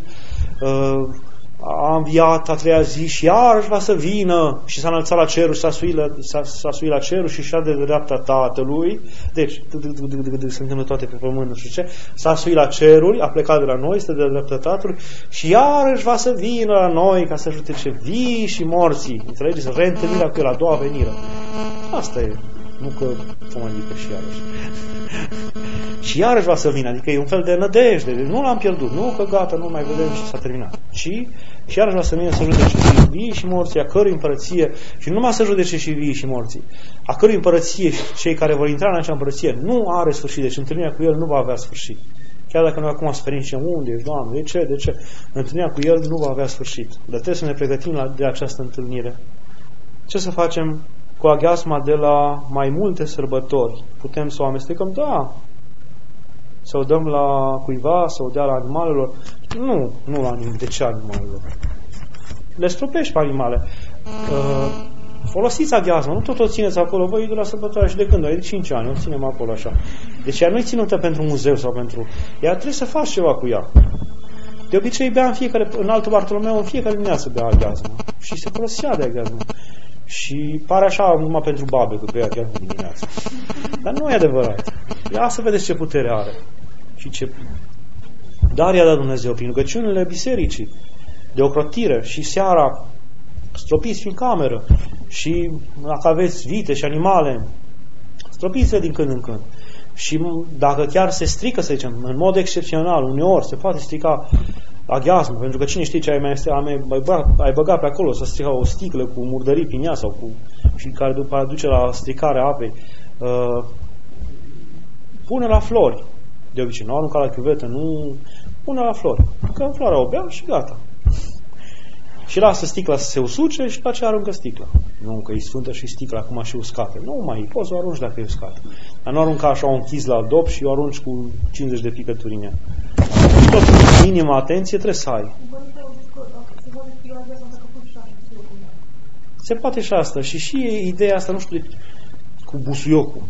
a înviat a treia zi și iarăși va să vină și s-a înălțat la cerul și s-a suit la cerul și șade de dreapta Tatălui. Deci, se întâmplă toate pe pământ, nu știu ce. S-a suit la cerul, a plecat de la noi, stă de dreapta Tatălui și iarăși va să vină la noi ca să judece vii și morții. Înțelegeți? Reîntâlnirea cu El, a doua venire. Asta e. Nu că cum adică și iarăși. Și iarăși va să vină, adică e un fel de nădejde, nu l-am pierdut, nu că gata, nu mai vedem și s-a terminat, ci și iarăși va să vină să judece și vii și morții, a cărui împărăție, și nu numai să judece și vii și morții, a cărui împărăție și cei care vor intra în acea împărăție nu are sfârșit, deci întâlnirea cu El nu va avea sfârșit. Chiar dacă noi acum sperim și unde ești, Doamne, de ce? Întâlnirea cu El nu va avea sfârșit. Dar trebuie să ne pregătim de această întâlnire. Ce să facem cu aghiazma de la mai multe sărbători? Putem să o amestecăm? Da. Să o dăm la cuiva, să o dea la animalelor? Nu la nimic. De ce animalelor? Le stropești pe animale. Folosiți aghiazma, nu tot o țineți acolo, voi de la sărbătoare și de când? De 5 ani, o ținem acolo așa. Deci ea nu-i ținută pentru muzeu sau pentru... Ea trebuie să faci ceva cu ea. De obicei bea în Altul Bartolomeu în fiecare dimineață bea aghiazma. Și se folosea de aghiazma. Și pare așa numai pentru babe că bea chiar dimineața. Dar nu e adevărat. Ia să vedeți ce putere are. Și ce dar i-a dat Dumnezeu prin rugăciunile bisericii de ocrotire și seara stropiți prin cameră și dacă aveți vite și animale, stropiți-le din când în când. Și dacă chiar se strică, să zicem, în mod excepțional, uneori se poate strica aghiazmă, pentru că cine știe ce ai băgat pe acolo, să strica o sticlă cu murdării prin ea sau și care după aia duce la stricarea apei. Pune la flori. De obicei, nu arunca la chiuvetă, nu pune la flori. Că floarea o bea și gata. Și lasă sticla să se usuce și după aceea aruncă sticla. Nu că e sfântă și sticla acum și uscată. Nu mai, poți să o arunci dacă e uscată. Dar nu arunca așa o închis la dop și o arunci cu 50 de picături în ea. Tot minimă atenție trebuie să ai. Se poate și asta. Și ideea asta, nu știu, cu busuiocul.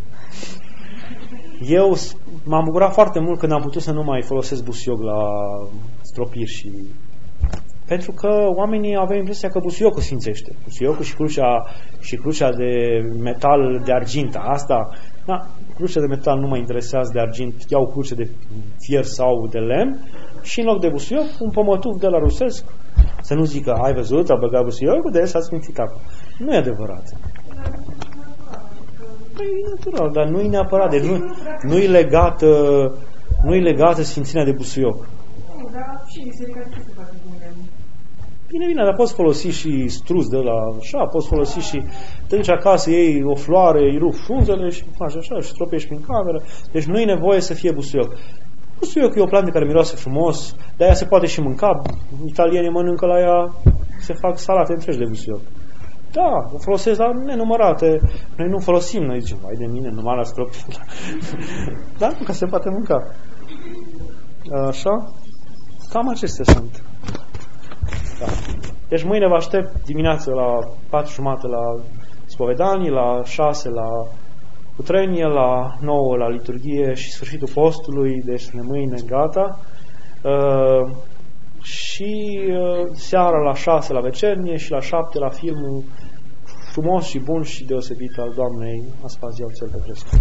Eu m-am bucurat foarte mult când am putut să nu mai folosesc busuioc la stropiri și... Pentru că oamenii aveau impresia că busuiocul sfințește. Busuiocul și crucea de metal de argint. Asta, da, crucea de metal nu mă interesează de argint, iau cruce de fier sau de lemn și în loc de busuioc, un pomătuf de la rusesc. Să nu zică, ai văzut, a băgat busuiocul, de s-a sfințit capul. Nu e adevărat. E natural, dar nu e neapărat. Deci nu e legată sfințirea de busuioc. Bine, dar poți folosi și struz de la așa, poți folosi și te duci acasă, iei o floare, îi rupi frunzele și faci așa și stropești prin cameră. Deci nu e nevoie să fie busuioc. Busuioc e o plantă care miroase frumos, de-aia se poate și mânca. Italienii mănâncă la ea, se fac salate întregi de busuioc. Da, o folosesc la nenumărate. Noi nu folosim, noi zicem, vai de mine, numai la strop. Da, că se poate mânca. Așa? Cam acestea sunt. Da. Deci mâine vă aștept dimineața la 4:30 la spovedanie, la 6 la cutrenie, la 9 la liturghie și sfârșitul postului, deci mâine gata. Și seara la 6 la vecernie și la 7 la filmul frumos și bun și deosebit al doamnei Aspazia Oțel Petrescu.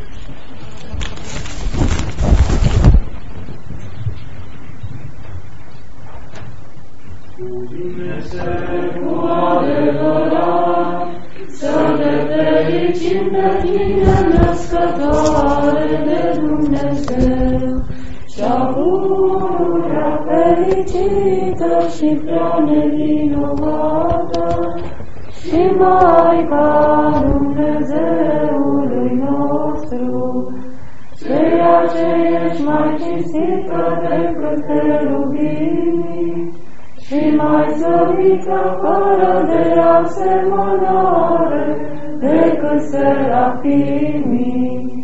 Cu Dumnezeu, cu adevărat, să ne fericim de tine, născătoare de Dumnezeu, cea pururea fericită și prea nevinovată, și Maica Dumnezeului nostru, ceea ce ești mai cinstită decât cherubimii, și mai slăvită fără de asemănare decât serafimii,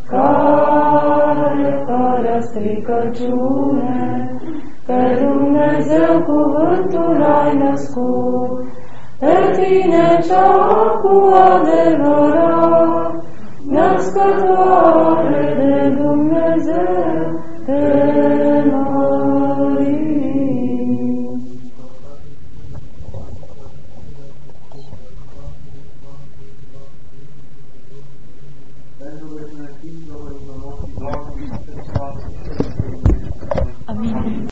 care fără stricăciune pe Dumnezeu cuvântul ai născut, pe tine cea cu adevărat, născătoare